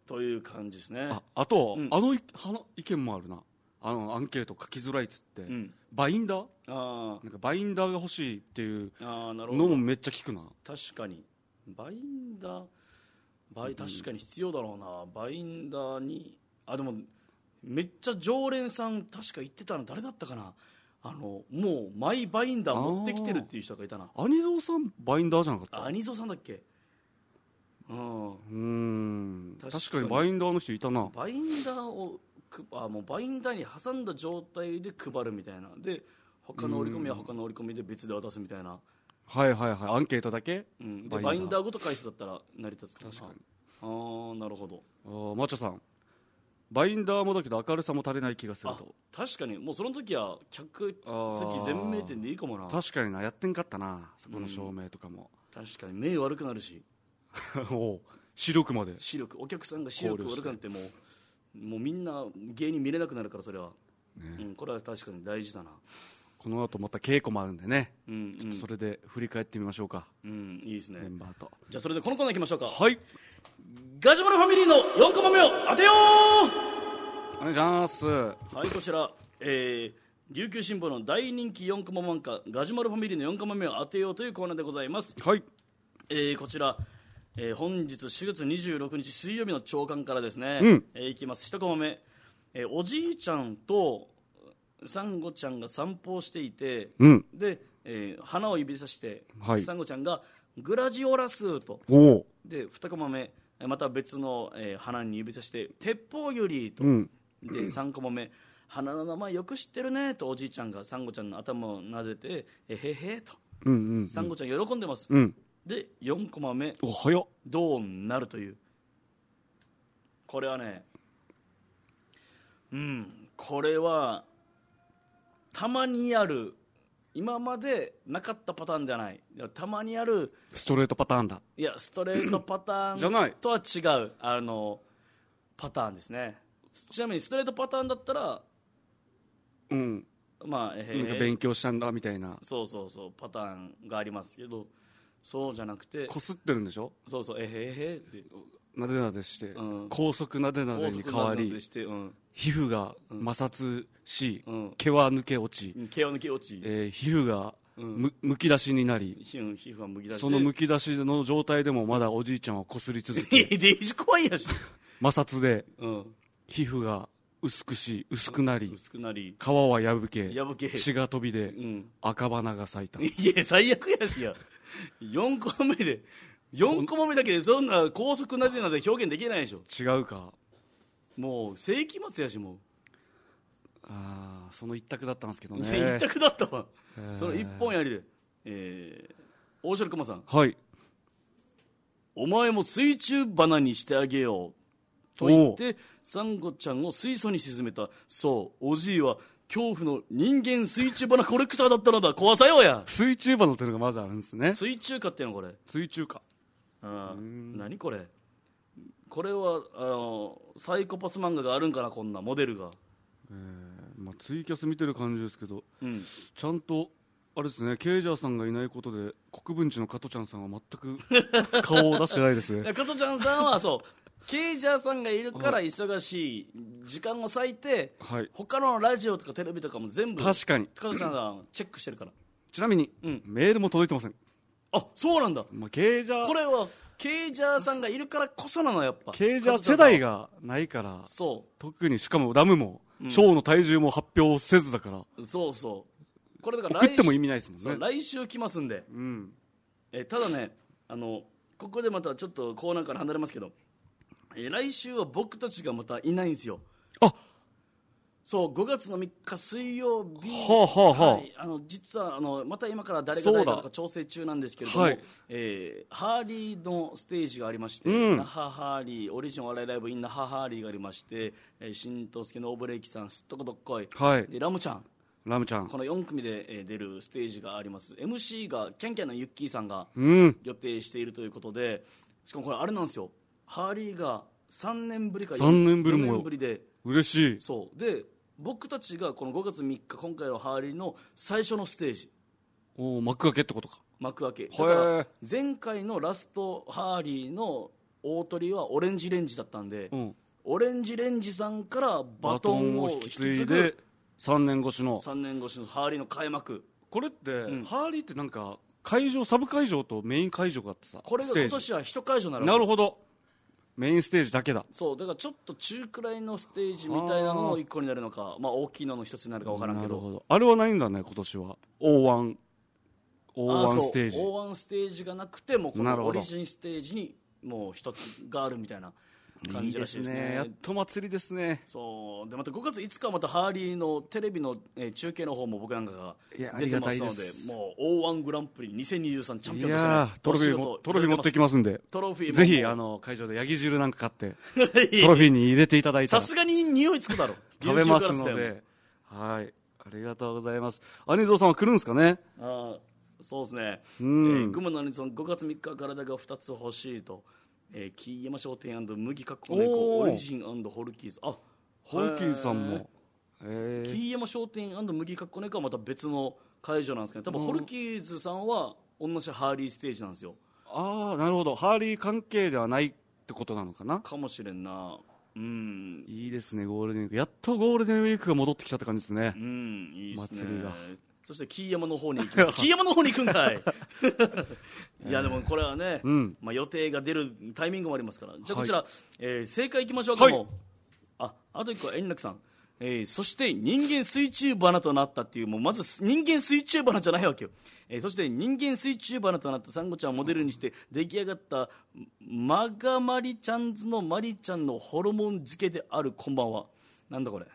という感じですね。 あ、あと、うん、あの意見もあるな。あのアンケート書きづらいっつって、うん、バインダーあなんかバインダーが欲しいっていうのもめっちゃ聞くな。 確かにバインダーバイ確かに必要だろうな、うん、バインダーにあでもめっちゃ常連さん確か言ってたの誰だったかなあのもうマイバインダー持ってきてるっていう人がいたな。 アニゾーさんバインダーじゃなかった？ アニゾーさんだっけ？うん、 うん確かに確かにバインダーの人いたな。 バインダーをあもうバインダーに挟んだ状態で配るみたいなで他の折り込みは他の折り込みで別で渡すみたいな。 はいはいはいアンケートだけ、 うん、でバインダーごと返すだったら成り立つかな。 確かにああなるほど。 あマッチョさんバインダーもだけど明るさも足りない気がすると。 確かにもうその時は客席全面店でいいかもな。 確かになやってんかったなそこの照明とかも、 うん、確かに目悪くなるしお視力まで視力お客さんが視力悪くなってもうもうみんな芸人見れなくなるからそれは、ねうん、これは確かに大事だな。 この後また稽古もあるんでね、うんうん、ちょっとそれで振り返ってみましょうか。 うんいいですねメンバーと。 じゃあそれでこのコーナー行きましょうか。 はいガジュマルファミリーのよんコマ目を当てよう。お願いします。 はいこちら、えー、琉球新報の大人気よんコマ漫画ガジュマルファミリーのよんコマ目を当てようというコーナーでございます。 はいえー、こちらえー、本日しがつにじゅうろくにち水曜日の朝刊からですね、 うんえー、いきます。一コマ目、えー、おじいちゃんとサンゴちゃんが散歩をしていて、 うん、 で、えー、花を指さして、はい、サンゴちゃんがグラジオラスとおで二コマ目また別の、えー、花に指さして鉄砲よりと、 うん、 で三コマ目花の名前よく知ってるねとおじいちゃんがサンゴちゃんの頭を撫でてえへへと、 うんうんうん、 サンゴちゃん喜んでます、 うん、 でよんコマ目お早っどうなるという、これはね、うんこれはたまにある今までなかったパターンではない、たまにあるストレートパターンだ。 いやストレートパタじゃないーンとは違うあのパターンですね。ちなみにストレートパターンだったらうんまあえへへなんか勉強したんだみたいなそうそうそうパターンがありますけど、そうじゃなくてこすってるんでしょ。 そうそうえへへってなでなでして、うん、高速なでなでに変わりして、うん、皮膚が摩擦し、うん、毛は抜け落ち、 毛は抜け落ち、 えー、皮膚がむ、むき出しになり、 皮膚はむき出しでそのむき出しの状態でもまだおじいちゃんはこすり続けデイジ怖いやし摩擦で、うん、皮膚が薄くし薄くなり、 薄くなり皮は破け破け血が飛びで、うん、赤花が咲いた。 いや最悪やしやよんコマ目でよんコマ目だけでそんな高速なでなで表現できないでしょ。 違うか、 もう世紀末やし、もうああその一択だったんですけどね。 一択だったわ、その一本やりで、えー、大城熊さん、 はい、 お前も水中花にしてあげようと言ってサンゴちゃんを水槽に沈めた。そうおじいは恐怖の人間水中花コレクターだったのだ。怖さよや。 水中花っていうのがまずあるんですね。 水中花っていうのこれ水中花、 あ何これこれはあのサイコパス漫画があるんかな、こんなモデルが、 えーまあ、ツイキャス見てる感じですけど、 うん、 ちゃんとあれですね、ケイジャーさんがいないことで国分寺の加トちゃんさんは全く顔を出してないですね加トちゃんさんはそうケイジャーさんがいるから忙しい時間を割いて、はい、他のラジオとかテレビとかも全部確かに加トちゃんがチェックしてるから。 ちなみに、うん、メールも届いてません。 あそうなんだ、 まあ、ケイジャーこれはケイジャーさんがいるからこそなの、やっぱケイジャー世代がないから。 そう特にしかもダムも、うん、ショーの体重も発表せずだから。 そうそうこれだから送っても意味ないですもんね。 来週来ますんで、うん、えただねあのここでまたちょっとコーナーから離れますけど、え来週は僕たちがまたいないんですよ。 あそうごがつのみっか水曜日、 はあはあはあ、 はい、あの実はあのまた今から誰が誰かとか調整中なんですけれども、はいえー、ハーリーのステージがありまして、うん、那覇ハーリーオリジンお笑いライブイン那覇ハーリーがありまして、えー、新藤助のオーブレイキさんすっとこどっこい、 はい、 でラムちゃんラムちゃんこのよん組で、えー、出るステージがあります。 エムシー がキャンキャンのユッキーさんが予定しているということで、うん、しかもこれあれなんですよ、ハーリーがさんねんぶりかさんねんぶりもよねんぶりで嬉しい。 そうで僕たちがこのごがつみっか今回のハーリーの最初のステージ、 お幕開けってことか。 幕開けだから前回のラストハーリーの大トリはオレンジレンジだったんで、うん、オレンジレンジさんからバトンを引き継いでさんねん越しのさんねん越しのハーリーの開幕。 これって、うん、ハーリーってなんか会場サブ会場とメイン会場があってさ、 これが今年は一会場なの。 なるほど、メインステージだけだ。 そうだからちょっと中くらいのステージみたいなののいっこになるのか、まあ、大きいのの一つになるか分からんけど。 なるほど、あれはないんだね今年は。 オーワン オーワン ステージ。 オーワン ステージがなくてもこのオリジンステージにもう一つがあるみたいな感じらしいですね。 いいですね、やっと祭りですね。 そうでまたごがついつかまたハーリーのテレビの、えー、中継の方も僕なんかが出てますの で, でもう オーワン グランプリにせんにじゅうさんチャンピオンとして、ね、 トロフィーもトロフィー持ってきますんで、 トロフィーもぜひあの会場でヤギ汁なんか買ってトロフィーに入れていただいたらさすがに匂いつくだろ食べますので、はい、ありがとうございます。兄蔵さんは来るんですかね。 あそうですね、うん、えー、群馬の兄さんごがつみっか体がふたつ欲しいと、えー、木山商店&麦かっこ猫オリジン&ホルキーズ。あホルキーズさんも、 えー、木山商店&麦かっこ猫はまた別の会場なんですけど、多分ホルキーズさんは同じハーリーステージなんですよ。 ああなるほど、ハーリー関係ではないってことなのかな。 かもしれんな。うん、 いいですね、ゴールデンウィークやっとゴールデンウィークが戻ってきたって感じですね。 うん、いいですね、 祭りが。 そして木山の方に行きます木山の方に行くんかいいやでもこれはね、うん、まあ、予定が出るタイミングもありますから。じゃあこちら、はい、えー、正解いきましょうか。はい、もああといっこは円楽さん、えー、そして人間水中花となったっていう、もうまず人間水中花じゃないわけよ、えー、そして人間水中花となったサンゴちゃんをモデルにして出来上がったマガマリちゃんズのマリちゃんのホルモン漬けである。こんばんは。なんだこれ。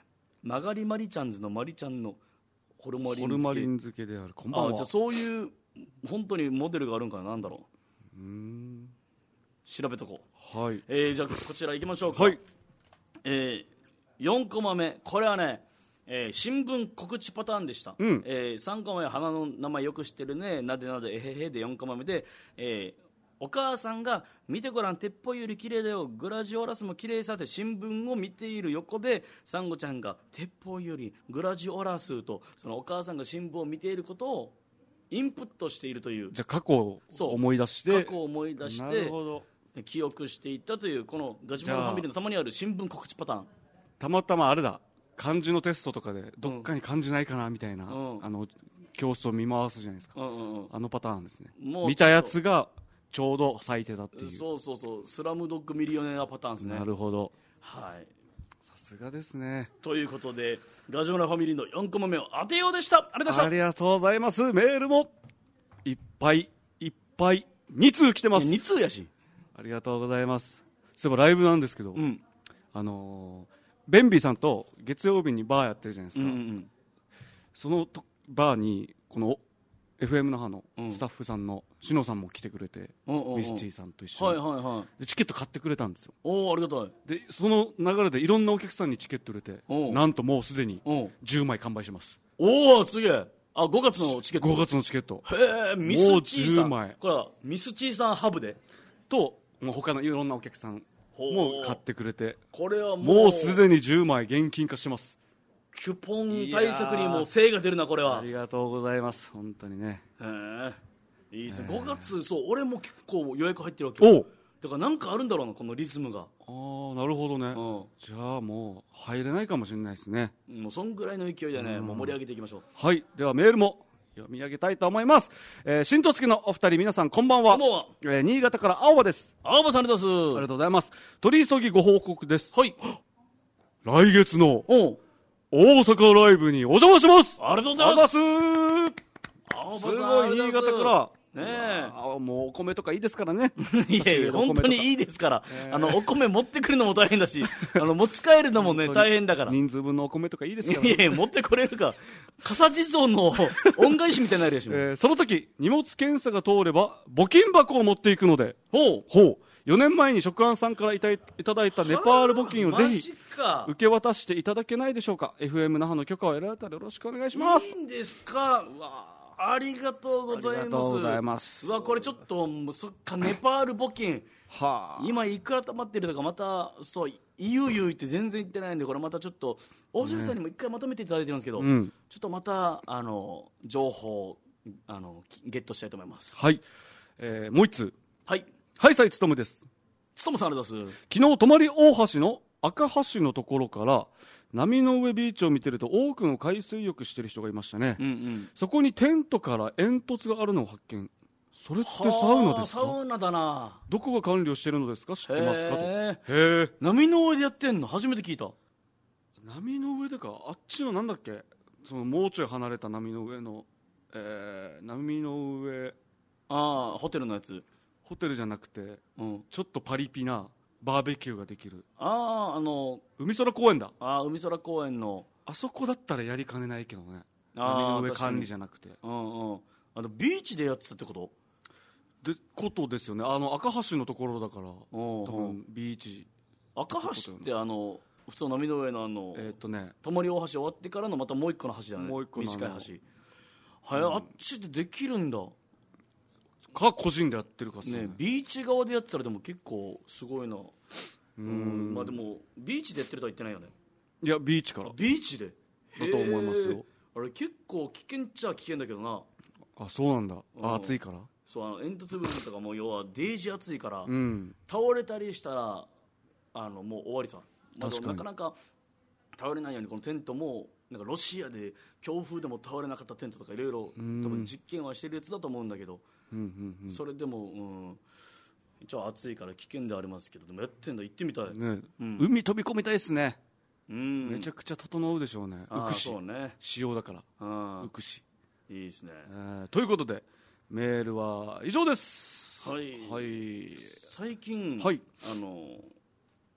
曲がりマリちゃんズのマリちゃんのホルマリン漬け、 ホルマリン漬けである。こんばんは。 あ、じゃあそういう本当にモデルがあるんかな。なんだろう。 うーん、 調べとこう。はい。 えー、じゃあこちら行きましょうか。 はい。 えー、よんコマ目、これはね、えー、新聞告知パターンでした、 うん、 えー、さんコマ目は花の名前よく知ってるね、なでなでえへへでよんコマ目で、えー、お母さんが見てごらん鉄砲より綺麗だよ、グラジオラスも綺麗さって新聞を見ている横でサンゴちゃんが鉄砲よりグラジオラスと、そのお母さんが新聞を見ていることをインプットしているという。 じゃあ過去を思い出して、 過去を思い出して、 なるほど、 記憶していったという、このガジュマルファミリーのたまにある新聞告知パターン。 たまたまあれだ、漢字のテストとかでどっかに漢字ないかなみたいな、うん、あの教室を見回すじゃないですか、うんうんうん、あのパターンですね。見たやつがちょうど最低だっていう。 そうそうそう、スラムドッグミリオネアパターンですね。 なるほど、 はい、 さすがですね。 ということでガジュマルファミリーのよんコマ目を当てようでした。ありがとうございました。 ありがとうございます。メールもいっぱいいっぱいに通来てます。 に通やし、 ありがとうございます。そういえばライブなんですけど、うん、あのー、ベンビーさんと月曜日にバーやってるじゃないですか、うんうん、そのバーにこの エフエム 那覇のスタッフさんのしのさんも来てくれて、うんうんうん、ウィスチーさんと一緒に、はいはいはい、でチケット買ってくれたんですよ。 おー、ありがたい。 でその流れでいろんなお客さんにチケット売れて、なんともうすでにじゅうまい完売してます。 おお、すげえ。あ、ごがつのチケット。 ごがつのチケット。 へえ、ミスチーさん。もうじゅうまい。これはミスチーさんハブでと、もう他のいろんなお客さんもう買ってくれて、 これはもうもうすでにじゅうまい現金化してます。 キュポン対策にも精が出るな、これは。 ありがとうございます、本当にね。 へえ、いいですね。ごがつ、そう、俺も結構予約入ってるわけよ。おだからなんかあるんだろうな、このリズムが。 ああ、なるほどね、うん、じゃあもう入れないかもしれないですね。 もうそんぐらいの勢いでね、もう盛り上げていきましょう。 はい、ではメールも読み上げたいと思います。えー、新十月のお二人、皆さんこんばんは。 こんばんは。 えー、新潟から青葉です。 青葉さんです。ありがとうございます。取り急ぎご報告です。 はい。 来月の大阪ライブにお邪魔します。 ありがとうございます。 青葉さん、すごい、新潟からねえ、 もうお米とかいいですからね。 いやいや、本当にいいですから、えー、あのお米持ってくるのも大変だし、あの持ち帰るのもね大変だから。 人数分のお米とかいいですから、ね。 いやいや、持ってこれるか。笠地蔵の恩返しみたいになるやし、 えー、その時荷物検査が通れば募金箱を持っていくので、 ほうほう、よねんまえに食安さんからいたいただいたネパール募金をぜひ受け渡していただけないでしょうか。 エフエム 那覇の許可を得られたらよろしくお願いします。 いいんですか。うわ、ありがとうございます。ありがとうございます。うわ、これちょっとそっか、ネパール募金はあ、今いくら溜まってるとか、またそう言う言うって全然言ってないんで、これまたちょっと大城さんにも一回まとめていただいてるんですけど、ね、ちょっとまたあの情報あのゲットしたいと思います。 はい、えー、もう一つ。 はい、 はい、さいつとむです。 つとむさん、ありがとうございます。 昨日泊大橋の赤橋のところから波の上ビーチを見てると多くの海水浴してる人がいましたね、うんうん、そこにテントから煙突があるのを発見。それってサウナですか？ サウナだな。 どこが管理をしてるのですか？知ってますか？と。へえ。波の上でやってんの初めて聞いた。 波の上でか。あっちのなんだっけ、そのもうちょい離れた波の上の、えー、波の上、 ああ、ホテルのやつ。 ホテルじゃなくて、うん、ちょっとパリピなバーベキューができる。 ああ、あの海空公園だ。 ああ、海空公園のあそこだったらやりかねないけどね。波の上管理じゃなくて、 うんうん、あのビーチでやってたってことでことですよね。あの赤橋のところだから、多分ビーチ。 赤橋ってあの普通の波の上のあのえー、っとね泊大橋終わってからのまたもう一個の橋だね。 もう一個の短い橋。はい、うん、あっちでできるんだ。 か個人でやってるかっすね。 ね、ビーチ側でやってたらでも結構すごいな。うん、まあでもビーチでやってるとは言ってないよね。 いや、ビーチから。 ビーチでだと思いますよ。 あれ結構危険っちゃ危険だけどな。 あ、そうなんだ。あ、暑いから。 そう、あの煙突部分とかも要はデージ暑いから、 うん、 倒れたりしたらあのもう終わりさ。まあ、なかなか倒れないようにこのテントもなんかロシアで強風でも倒れなかったテントとかいろいろ多分実験はしてるやつだと思うんだけど、うんうんうん、それでも、うん、一応暑いから危険ではありますけど、でもやってんだ。行ってみたい、ね、 うん、海飛び込みたいですね、うん、めちゃくちゃ整うでしょうね。浮くし、そうね、潮だから浮くし、 いいですね、 えー、ということでメールは以上です。 はい、 はい、 最近、 はい、 あの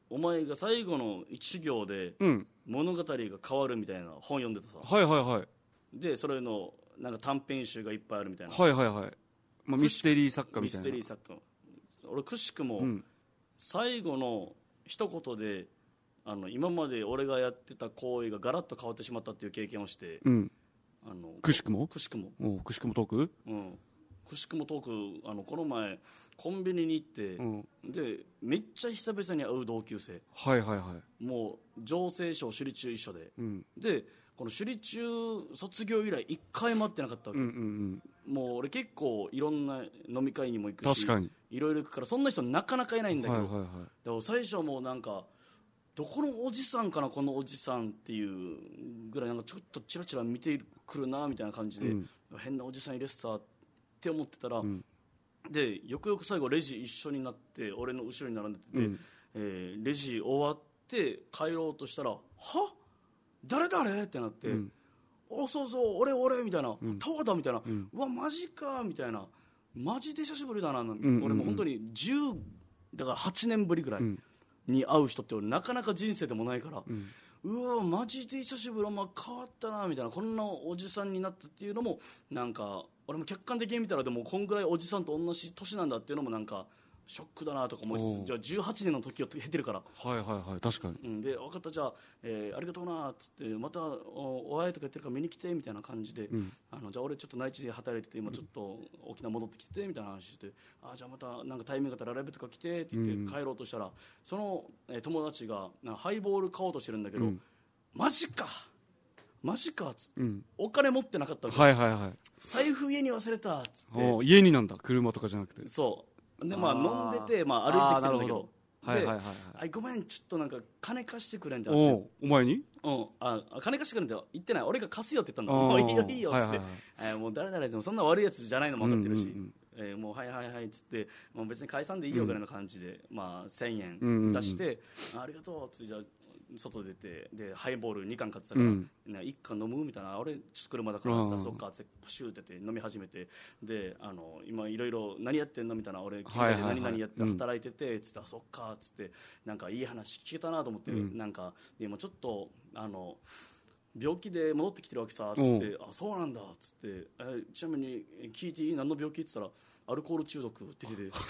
お前が最後の一行で物語が変わるみたいな本読んでたさ、 はいはいはい。 でそれのなんか短編集がいっぱいあるみたいな、 はいはいはい、まあ、ミステリー作家みたいな。 ミステリー作家、俺くしくも最後の一言であの今まで俺がやってた行為がガラッと変わってしまったっていう経験をして、うん、あのくしくもくしくもおくしくもトーク、 うん、くしくもトーク、あのこの前コンビニに行って、うん、でめっちゃ久々に会う同級生、 はいはいはい、 もう上青小首里中一緒で、うん、でこの首里中卒業以来一回も会ってなかったわけ、うんうんうん、もう俺結構いろんな飲み会にも行くし、 確かにいろいろ行くからそんな人なかなかいないんだけど、 はいはいはい、 でも最初はもうなんかどこのおじさんかなこのおじさんっていうぐらいなんかちょっとチラチラ見てくるなみたいな感じで、うん、変なおじさんいるっさって思ってたら、うん、でよくよく最後レジ一緒になって俺の後ろに並んでて、うん、えー、レジ終わって帰ろうとしたらは誰誰ってなって、うん、おそうそう俺俺みたいな、うん、タワだみたいな、うん、うわマジかみたいな、マジで久しぶりだな、うんうんうん、俺も本当にじゅうだからはちねんぶりぐらいに会う人って俺なかなか人生でもないから、うん、うわマジで久しぶり、まあ、変わったなみたいな、こんなおじさんになったっていうのもなんか俺も客観的に見たらでもこんぐらいおじさんと同じ年なんだっていうのもなんかショックだなとか思いつつ、じゃあじゅうはちねんの時を経てるから、 はいはいはい、確かに、 うん、で分かったじゃあ、えー、ありがとうなっつってまた お, お会いとか言ってるから見に来てみたいな感じで、うん、あのじゃあ俺ちょっと内地で働いてて今ちょっと沖縄戻ってきてみたいな話して、あじゃあまたなんかタイミングがあったらライブとか来てって言って帰ろうとしたら、うん、その、えー、友達がハイボール買おうとしてるんだけど、うん、マジかマジかっつって、うん、お金持ってなかったわけ、 はいはいはい、 財布家に忘れたっつって、 家になんだ、車とかじゃなくて、 そうでまあ、飲んでて、まあ、歩いてきてるんだけど、 はいはいはいはい、 あごめんちょっとなんか金貸してくれんっておお前に、 うん、あ金貸してくれんって言ってない、俺が貸すよって言ったんだ、もういいよいいよっつって、はいはいはい、えー、もう誰々でもそんな悪いやつじゃないのも分かってるし、うんうんうん、えー、もうはいはいはいっつってもう別に解散でいいよぐらいの感じで、うん、まあ、せんえん出して、うんうんうん、あ, ありがとうっつってじゃあ外出てでハイボールにかん買ってたから、うん、いっかん飲むみたいな、俺ちょっと車だからさ、そっかってパシューって飲み始めて、であの今いろいろ何やってんのみたいな、俺携帯で何々やって働いててつって、あそっかっつってなんかいい話聞けたなと思って、うん、なんかで今ちょっとあの病気で戻ってきてるわけさっつって、あそうなんだっつって、えちなみに聞いていい、何の病気って言ったらアルコール中毒って言ってて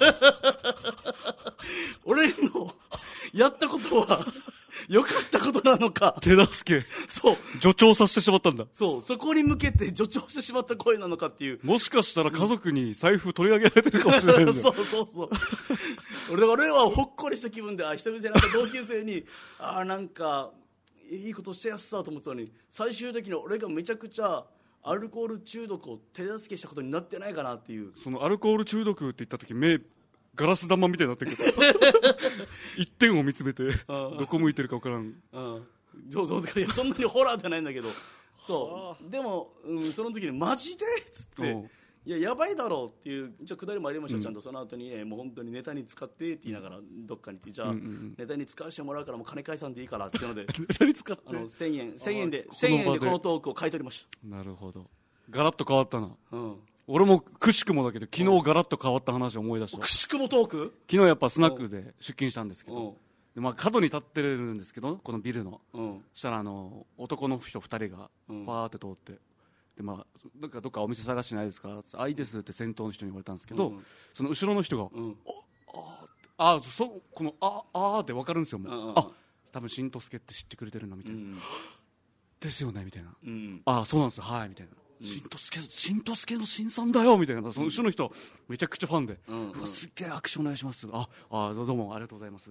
俺のやったことは良かったことなのか、 手助け、 そう助長させてしまったんだ、 そうそこに向けて助長してしまった声なのかっていう、 もしかしたら家族に財布取り上げられてるかもしれないんだよそうそうそう俺, 俺はほっこりした気分で、あ久々に会った同級生にあなんかいいことしてやっさと思ってたのに、最終的に俺がめちゃくちゃアルコール中毒を手助けしたことになってないかなっていう、 そのアルコール中毒って言った時目ガラス玉みたいになってるけど一点を見つめてどこ向いてるか分からん、うん、 そうそういやそんなにホラーじゃないんだけどそうでも、うん、その時にマジでっつっていややばいだろうっていう、じゃあ下りもありました、うん、ちゃんとその後に、えー、もう本当にネタに使ってって言いながらどっかに行って、じゃあ、うんうんうん、ネタに使わせてもらうからもう金返さんでいいからっていうのでネタに使ってあのせんえんせんえんでせんえんでこのトークを買い取りました。 なるほど、ガラッと変わったな、うん、俺もくしくもだけど昨日ガラッと変わった話を思い出した。 くしくもトーク、 昨日やっぱスナックで出勤したんですけど、で、まあ、角に立ってるんですけどこのビルの、うん、そしたらあの男の人ふたりがパーって通って、で、まあ、なんかどっかお店探してないですかって、あいいですって先頭の人に言われたんですけど、うん、その後ろの人が、うん、ああそこのああって分かるんですよ、もう、うんうん、あ多分しんとすけって知ってくれてるなみたいな、うん、ですよねみたいな、うん、あそうなんですはいみたいな、しんとすけしんとすけのしんさんだよみたいな、その後ろの人めちゃくちゃファンで、うんうん、すっげえ握手お願いします、ああどうもありがとうございます、うん、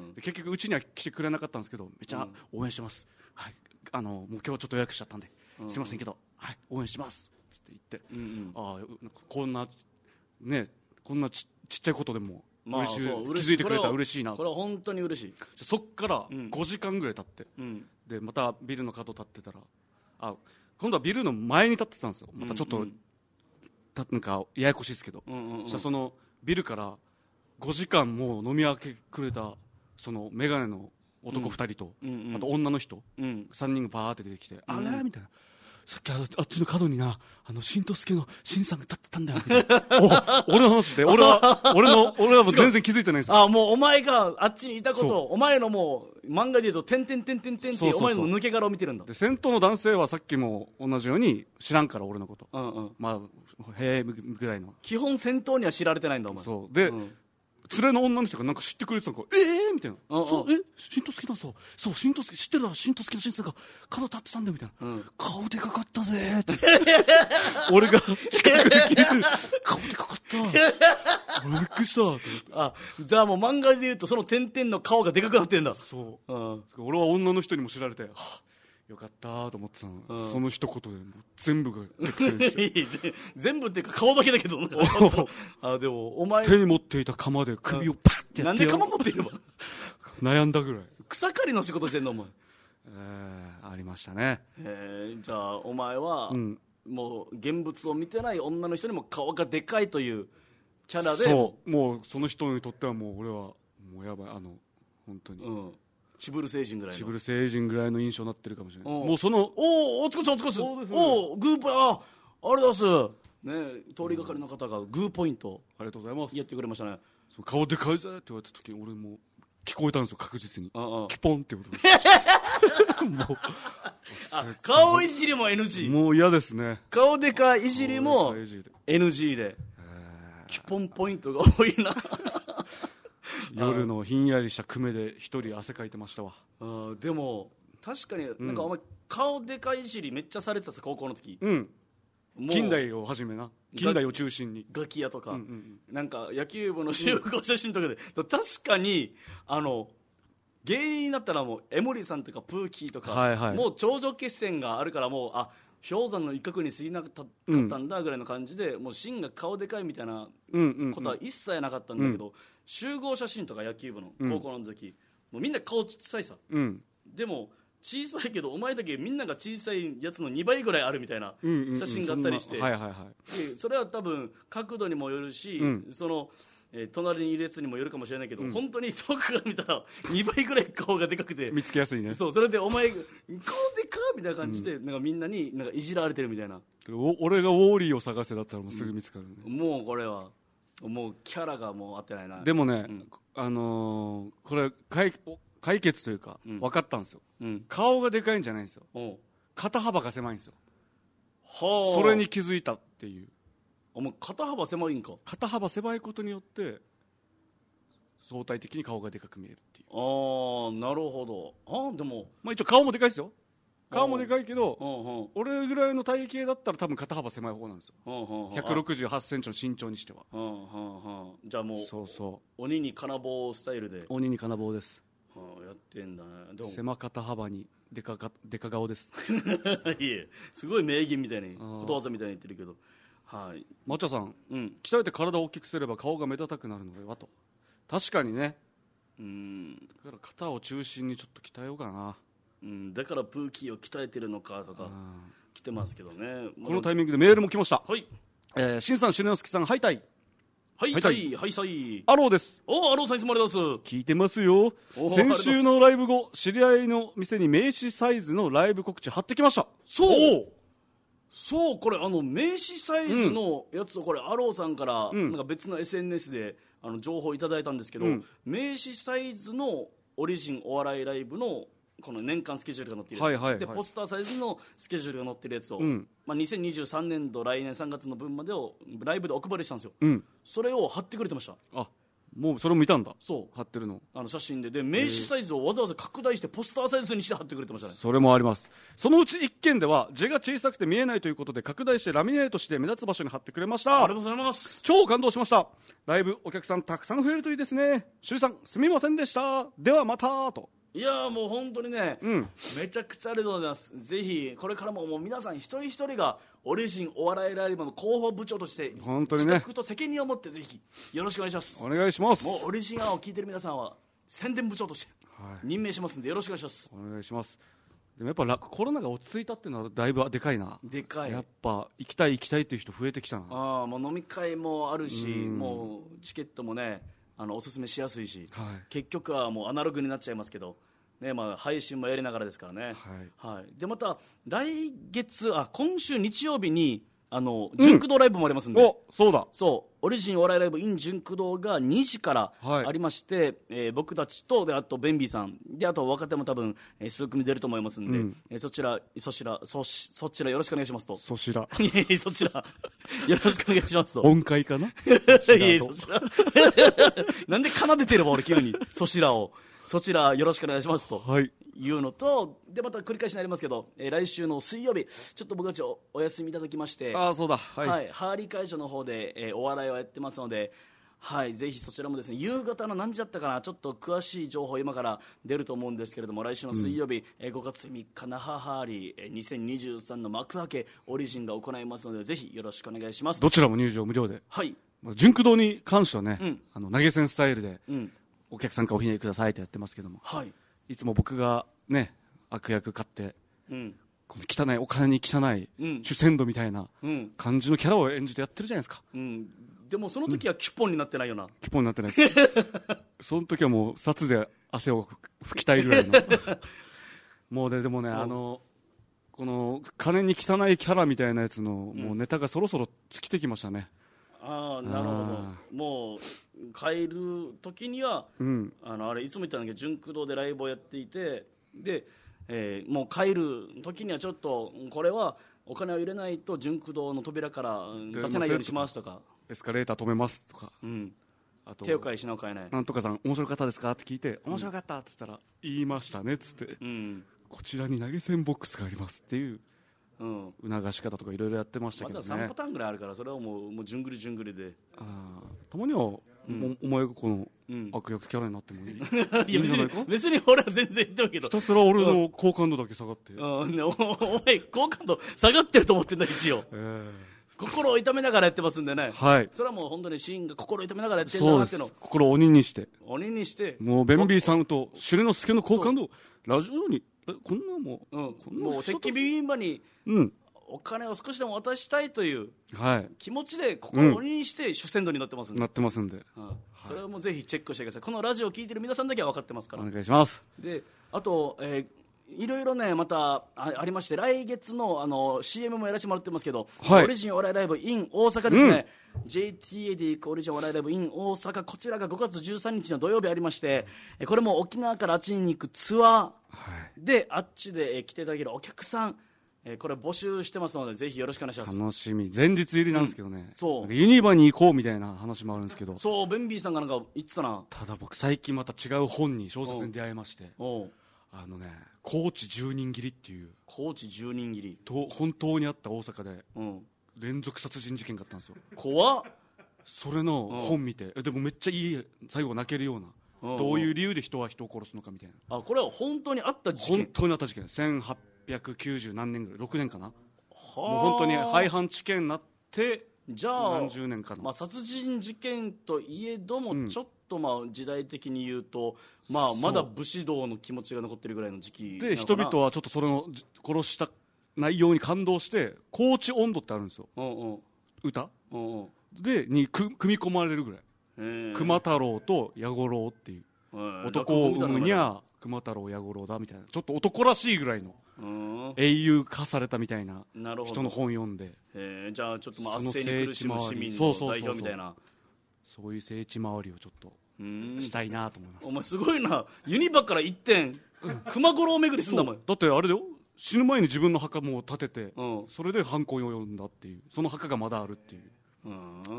で結局うちには来てくれなかったんですけどめっちゃ応援してます、うん、はい、あのもう今日ちょっと予約しちゃったんで、うん、すいませんけど、はい、応援しますつって言って、うんうん、あこんなねこんな ち, ちっちゃいことでも嬉しい、まあ、気づいてくれたら嬉しいな、 これは本当に嬉しい。 そっからごじかんぐらい経って、うん、でまたビルの角立ってたら、あ今度はビルの前に立ってたんですよ、またちょっと、うんうん、なんかややこしいですけど、うんうんうん、そしたらそのビルからごじかんもう飲み明けくれたそのメガネの男ふたりと、うんうんうん、あと女の人、うん、さんにんがバーって出てきて、うん、あれみたいな、 さっき あ, あっちの角になあのしんとすけのしんさんが立ってたんだよお俺の話で俺は俺の俺はもう全然気づいてないんですよ。 あもうお前があっちにいたことお前のもう漫画で言うとてんてんてんてんてんってお前の抜け殻を見てるんだ。 で先頭の男性はさっきも同じように知らんから俺のこと、 うんうん、 まあへえぐらいの基本先頭には知られてないんだお前。 そうで、うん連れの女の人がなんか知ってくれてたのか、ええー、みたいな、うんうん、そうえしんとすけだそうそうしんとすけ知ってるだろしんとすけのしんさんが角立ってたんだよみたいな、うん、顔でかかったぜーって俺が近くで聞いてる顔でかかった俺びっくりしたと思って。 あじゃあもう漫画で言うとその点々の顔がでかくなってんだ。 そう、うん、俺は女の人にも知られてはあよかったと思ってたの、うん、その一言でもう全部ができてるんですよ全部っていうか顔だけだけどあでもお前手に持っていた鎌で首をパッてやって、 なんで鎌持っているの悩んだぐらい草刈りの仕事してんのお前。 えー、ありましたね。 えー、じゃあお前は、うん、もう現物を見てない女の人にも顔がでかいというキャラでそうもうその人にとってはもう俺はもうやばいあの本当に、うんチブル星人ぐらいのチブル星人ぐらいの印象になってるかもしれない。もうそのおおおつこさんおつこさんおおグーポイントあありがとうございますね。通りがかりの方がグーポイントありがとうございますやってくれましたね。 そう顔でかいぜって言われた時に俺も聞こえたんですよ確実にキポンってことでもうあ顔いじりも エヌジーもう嫌ですね。 顔でかいじりも エヌジー でキポンポイントが多いな夜のひんやりした久米で一人汗かいてましたわ。 あでも確かになんかお前、うん、顔でかいじりめっちゃされてたさ高校の時。 うん近代をはじめな近代を中心にガキ屋とか、うんうんうん、なんか野球部の集合写真とかで、うん、確かにあの芸人になったらもう江森さんとかプーキーとか、はいはい、もう頂上決戦があるからもうあ氷山の一角に過ぎなかったんだぐらいの感じで、うん、もう芯が顔でかいみたいなことは一切なかったんだけど、うんうん、集合写真とか野球部の高校の時、うん、もうみんな顔ちっさいさ、うん、でも小さいけどお前だけみんなが小さいやつのにばいぐらいあるみたいな写真があったりして、 はいはいはい、 でそれは多分角度にもよるし、うん、そのえー、隣にいるやつにもよるかもしれないけど、うん、本当に遠くから見たらにばいぐらい顔がでかくて見つけやすいね。 そうそれでお前顔でかみたいな感じで、うん、なんかみんなになんかいじられてるみたいな。 俺がウォーリーを探せだったらもうすぐ見つかるね、 うん、もうこれはもうキャラがもう合ってないな。 でもね、うん、あのー、これ解解決というか、うん、分かったんですよ、うん、顔がでかいんじゃないんですよ、肩幅が狭いんですよ。はあ、それに気づいたっていう。 お前肩幅狭いんか。 肩幅狭いことによって相対的に顔がでかく見えるっていう。 ああなるほど。あでも、 まあ、一応顔もでかいですよ。顔もでかいけど俺ぐらいの体型だったら多分肩幅狭い方なんですよ。ひゃくろくじゅうはちセンチの身長にしては。 じゃあもうそうそう鬼に金棒スタイルで。 鬼に金棒です、 はあ、やってんだね。でも狭肩幅にでかかでか顔ですいえすごい名言みたいにことわざみたいに言ってるけど、はい、 マッチョさん、うん、鍛えて体を大きくすれば顔が目立たくなるのではと。確かにね。うんだから肩を中心にちょっと鍛えようかな。 うん、だからプーキーを鍛えてるのかとか来てますけどね。 このタイミングでメールも来ました。 はい、 えー、しんさんしのよすけさんハイタイ。 はいはいはいはいさい。 アローです。 おアローさんいつもありがとうございます。 聞いてますよ。先週のライブ後知り合いの店に名刺サイズのライブ告知貼ってきました。 そうそうこれあの名刺サイズのやつをこれ、うん、アローさんからなんか別の エスエヌエス であの情報いただいたんですけど、うん、名刺サイズのオリジンお笑いライブのこの年間スケジュールが載っているやつ、はいはいはい、でポスターサイズのスケジュールが載ってるやつを、うんまあ、にせんにじゅうさんねんど来年さんがつの分までをライブでお配りしたんですよ、うん、それを貼ってくれてました。 あもうそれも見たんだ。 そう貼ってるのあの写真でで名刺サイズをわざわざ拡大してポスターサイズにして貼ってくれてましたね。 それもあります。そのうちいっけんでは字が小さくて見えないということで拡大してラミネートして目立つ場所に貼ってくれました。 ありがとうございます。 超感動しました。ライブお客さんたくさん増えるといいですね。しゅうさんすみませんでした。ではまたと。 いやもう本当にね、うん、めちゃくちゃありがとうございます。ぜひこれからももう皆さん一人一人がオリジンお笑いライブの広報部長として本当にね資格と責任を持ってぜひよろしくお願いします。 お願いします。 もうオリジン案を聞いてる皆さんは宣伝部長として任命しますんでよろしくお願いします。 お願いします。でもやっぱコロナが落ち着いたっていうのはだいぶでかいな。 でかい。 やっぱ行きたい行きたいっていう人増えてきたな。 あもう飲み会もあるしもうチケットもねあのおすすめしやすいし、はい、結局はもうアナログになっちゃいますけどね、まあ、配信もやりながらですからね、 はいはい、でまた来月あ今週日曜日にあの純駆動ライブもありますんで、 うん、おそうだそうオリジンお笑いライブ in 純駆動がにじからありまして、はい、えー、僕たちとであとベンビーさんであと若手も多分、えー、数組出ると思いますんで、うん、えー、そちらそちらそそちらよろしくお願いしますとそちらいやいやそちらよろしくお願いしますと音階かないやいやそちらなんで奏でてれば俺急にそちらをそちらよろしくお願いしますと、はい、いうのとでまた繰り返しになりますけど、えー、来週の水曜日ちょっと僕たち お, お休みいただきましてあそうだ、はいはい、ハーリー会場の方で、えー、お笑いをやってますので、はい、ぜひそちらもですね夕方の何時だったかなちょっと詳しい情報今から出ると思うんですけれども来週の水曜日、うんえー、ごがつみっか那覇ハーリー、えー、にせんにじゅうさんの幕開けオリジンが行いますのでぜひよろしくお願いします。 どちらも入場無料で、 はい、 純駆動に関してはね、うん、あの投げ銭スタイルで、うんお客さんからおひねりくださいってやってますけども、はい、いつも僕がね悪役買って、うん、この汚いお金に汚い、うん、主戦度みたいな感じのキャラを演じてやってるじゃないですか、うん、 でもその時はキュポンになってないよな、うん、 キュポンになってないですその時はもう札で汗を拭きたいぐらいのもうででもね、うん、あのこの金に汚いキャラみたいなやつの、うん、もうネタがそろそろ尽きてきましたね。 ああなるほどもう帰る時には、うん、あのあれいつも言ったんだけど純駆動でライブをやっていてで、えー、もう帰る時にはちょっとこれはお金を入れないと純駆動の扉から出せないようにしますとかエスカレーター止めますとか、うん、 あと手を変え品を変えないなんとかさん面白かったですかって聞いて面白かったって言ったら言いましたねっつって、うん、こちらに投げ銭ボックスがありますっていううん、促し方とかいろいろやってましたけどね。 まださんパターンぐらいあるからそれはもうもう順繰り順繰りであたまには、うん、お前がこの悪役キャラになってもいい、うん、いや別に別に俺は全然言ってるけどひたすら俺の好感度だけ下がって、 うん、お, お前好感度下がってると思ってんだ一応、えー、心を痛めながらやってますんでね、はい、それはもう本当にシーンが心を痛めながらやってるんだなっていうの心を鬼にして鬼にしてもうベンビーさんとシュレノスケの好感度ラジオにこんなもう、うん、 こんなもう鉄器ビビンバに、うんお金を少しでも渡したいという気持ちで心を鬼にして主戦度になってますんで、 なってますんで、 うんはい、それもぜひチェックしてください。このラジオを聞いてる皆さんだけは分かってますからお願いします。 であと、えー、いろいろねまた あ, ありまして来月 の, あの シーエム もやらせてもらってますけど、はい、オリジンお笑いライブ in 大阪ですね、うん、ジェイティーエー で行くオリジンお笑いライブ in 大阪こちらがごがつじゅうさんにちの土曜日ありましてこれも沖縄からあっちに行くツアーで、はい、あっちで来ていただけるお客さんこれ募集してますのでぜひよろしくお願いします。 楽しみ前日入りなんですけどね、うん、そうユニバに行こうみたいな話もあるんですけどそうベンビーさんがなんか言ってたな。 ただ僕最近また違う本に小説に出会いましてあのね高知十人斬りっていう高知十人斬りと本当にあった大阪で、うん、連続殺人事件があったんですよ。 怖っ。 それの本見て、うん、でもめっちゃいい最後泣けるようなどういう理由で人は人を殺すのかみたいな。 あこれは本当にあった事件。 本当にあった事件せんはっぴゃくきゅうじゅう何年ぐらいろくねんかな。もう本当に廃藩置県になってじゃあ何十年かの、 まあ、殺人事件といえどもちょっとまあ時代的に言うと、うんまあ、まだ武士道の気持ちが残ってるぐらいの時期で人々はちょっとそれの殺した内容に感動して高知音頭ってあるんですよ、うんうん、歌、うんうん、でに組み込まれるぐらい熊太郎と矢五郎っていう男を産むにゃ熊太郎矢五郎だみたいなちょっと男らしいぐらいの英雄化されたみたいな人の本読んでへじゃあちょっとまあ圧政に苦しむ市民の代表みたいなそういう聖地回りをちょっとしたいなと思います。 お前すごいなユニバから一点熊五郎巡りすんだもん。 だってあれだよ死ぬ前に自分の墓も建てて、うん、それで犯行を読んだっていうその墓がまだあるっていう、うん、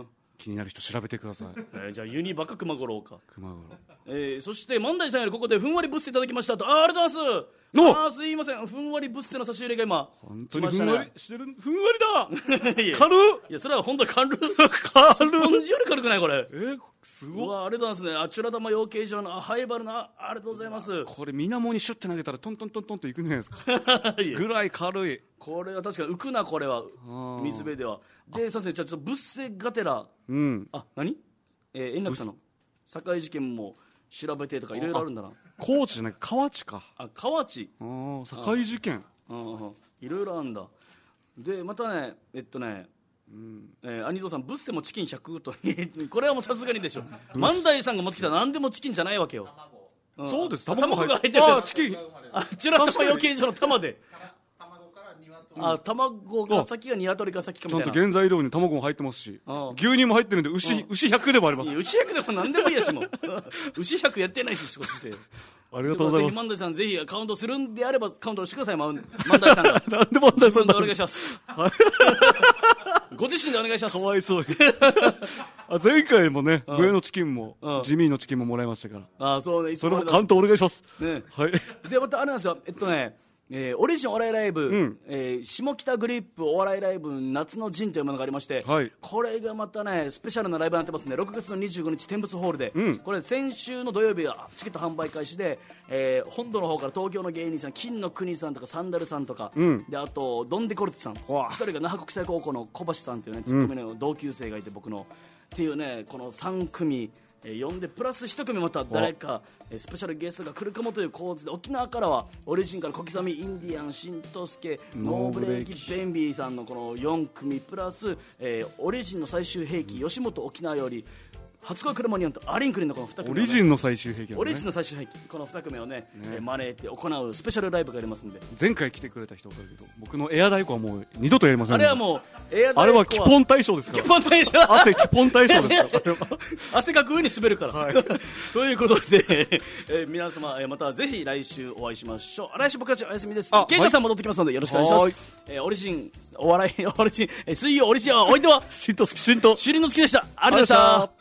気になる人調べてください、 えー、じゃあユニバか熊五郎か熊五郎、 えー、そして万代さんよりここでふんわりブッセいただきましたとあありがとうございますあーすいませんふんわりブッセの差し入れが今本当にふんわりしてるふんわりだいや軽っいやそれは本当に軽っ軽っスポンジより軽くないこれえー、すごい。 うわありがとうございますねあちゅら玉養鶏場のハイバルなありがとうございます。 これ水面にシュッて投げたらトントントントンといくんじゃないですかぐらい軽いこれは確かに浮くなこれは水辺ではでさすがにちょっとブッセがてら、うん、あ何、えー、円楽さんの堺事件も調べてとかいろいろあるんだな。 高知じゃない河内かあ河内あ堺事件いろいろあるんだ。でまたねえっとねうんえー、兄蔵さんブッセもチキンひゃくとこれはもうさすがにでしょ万代さんが持ってきたら何でもチキンじゃないわけよ。 そうです。 卵が入ってる。 あ、チキン。 あ、チュラ玉養鶏場の玉で。あ、卵が先が鶏が先かみたいな。 ちゃんと原材料に卵も入ってますし、牛乳も入ってるんで、牛、牛ひゃくでもあります。 牛ひゃくでも何でもいいやしも。牛ひゃくやってないし、仕事して。 ありがとうございます。 ぜひ、万代さん、ぜひカウントするんであれば、カウントしてください、万代さんが。 なんで万代さんでお願いします。ご自身でお願いします。 かわいそうに。前回もね、上のチキンも、地味のチキンももらいましたから。 あ、そうね、 それもカウントお願いします。 ね。 はい。 で、またあれなんですよ、えっとね、えー、オリジンお笑いライブ、うん、えー、下北グリップお笑いライブ夏の陣というものがありまして、はい、これがまたねスペシャルなライブになってますね。ろくがつのにじゅうごにち天仏ホールで、うん、これ先週の土曜日はチケット販売開始で、えー、本土の方から東京の芸人さん金の国さんとかサンダルさんとか、うん、であとドンデコルテさん、一人が那覇国際高校の小橋さんというねツッコミの同級生がいて、僕のっていうねこのさん組えー、呼んでプラス一組また誰か、えー、スペシャルゲストが来るかもという構図で、沖縄からはオリジンから小刻みインディアン新藤助ノーブレーキベンビーさんのこのよん組プラス、えー、オリジンの最終兵器吉本沖縄より初恋クロマニオンとアリンクリンのこのに組、 ね、オリジンの最終兵器、ね、 オリジンの最終兵器このに組をね、ねえー、招いて行うスペシャルライブがありますんで、 前回来てくれた人だけど僕のエア太鼓はもう二度とやりません、ね、 あれはもうエア太鼓はあれはキポン大賞ですから、 キポン大賞汗キポン大賞ですから汗かく上に滑るから、はい、ということで、えー、皆様、えー、またぜひ来週お会いしましょう。来週僕たちお休みです。ケイシャさん戻ってきますのでよろしくお願いします。えー、オリジンお笑いオリジン、えー、水曜オリジン、お相手は新藤新藤朱里之助でした。ありがとうございました。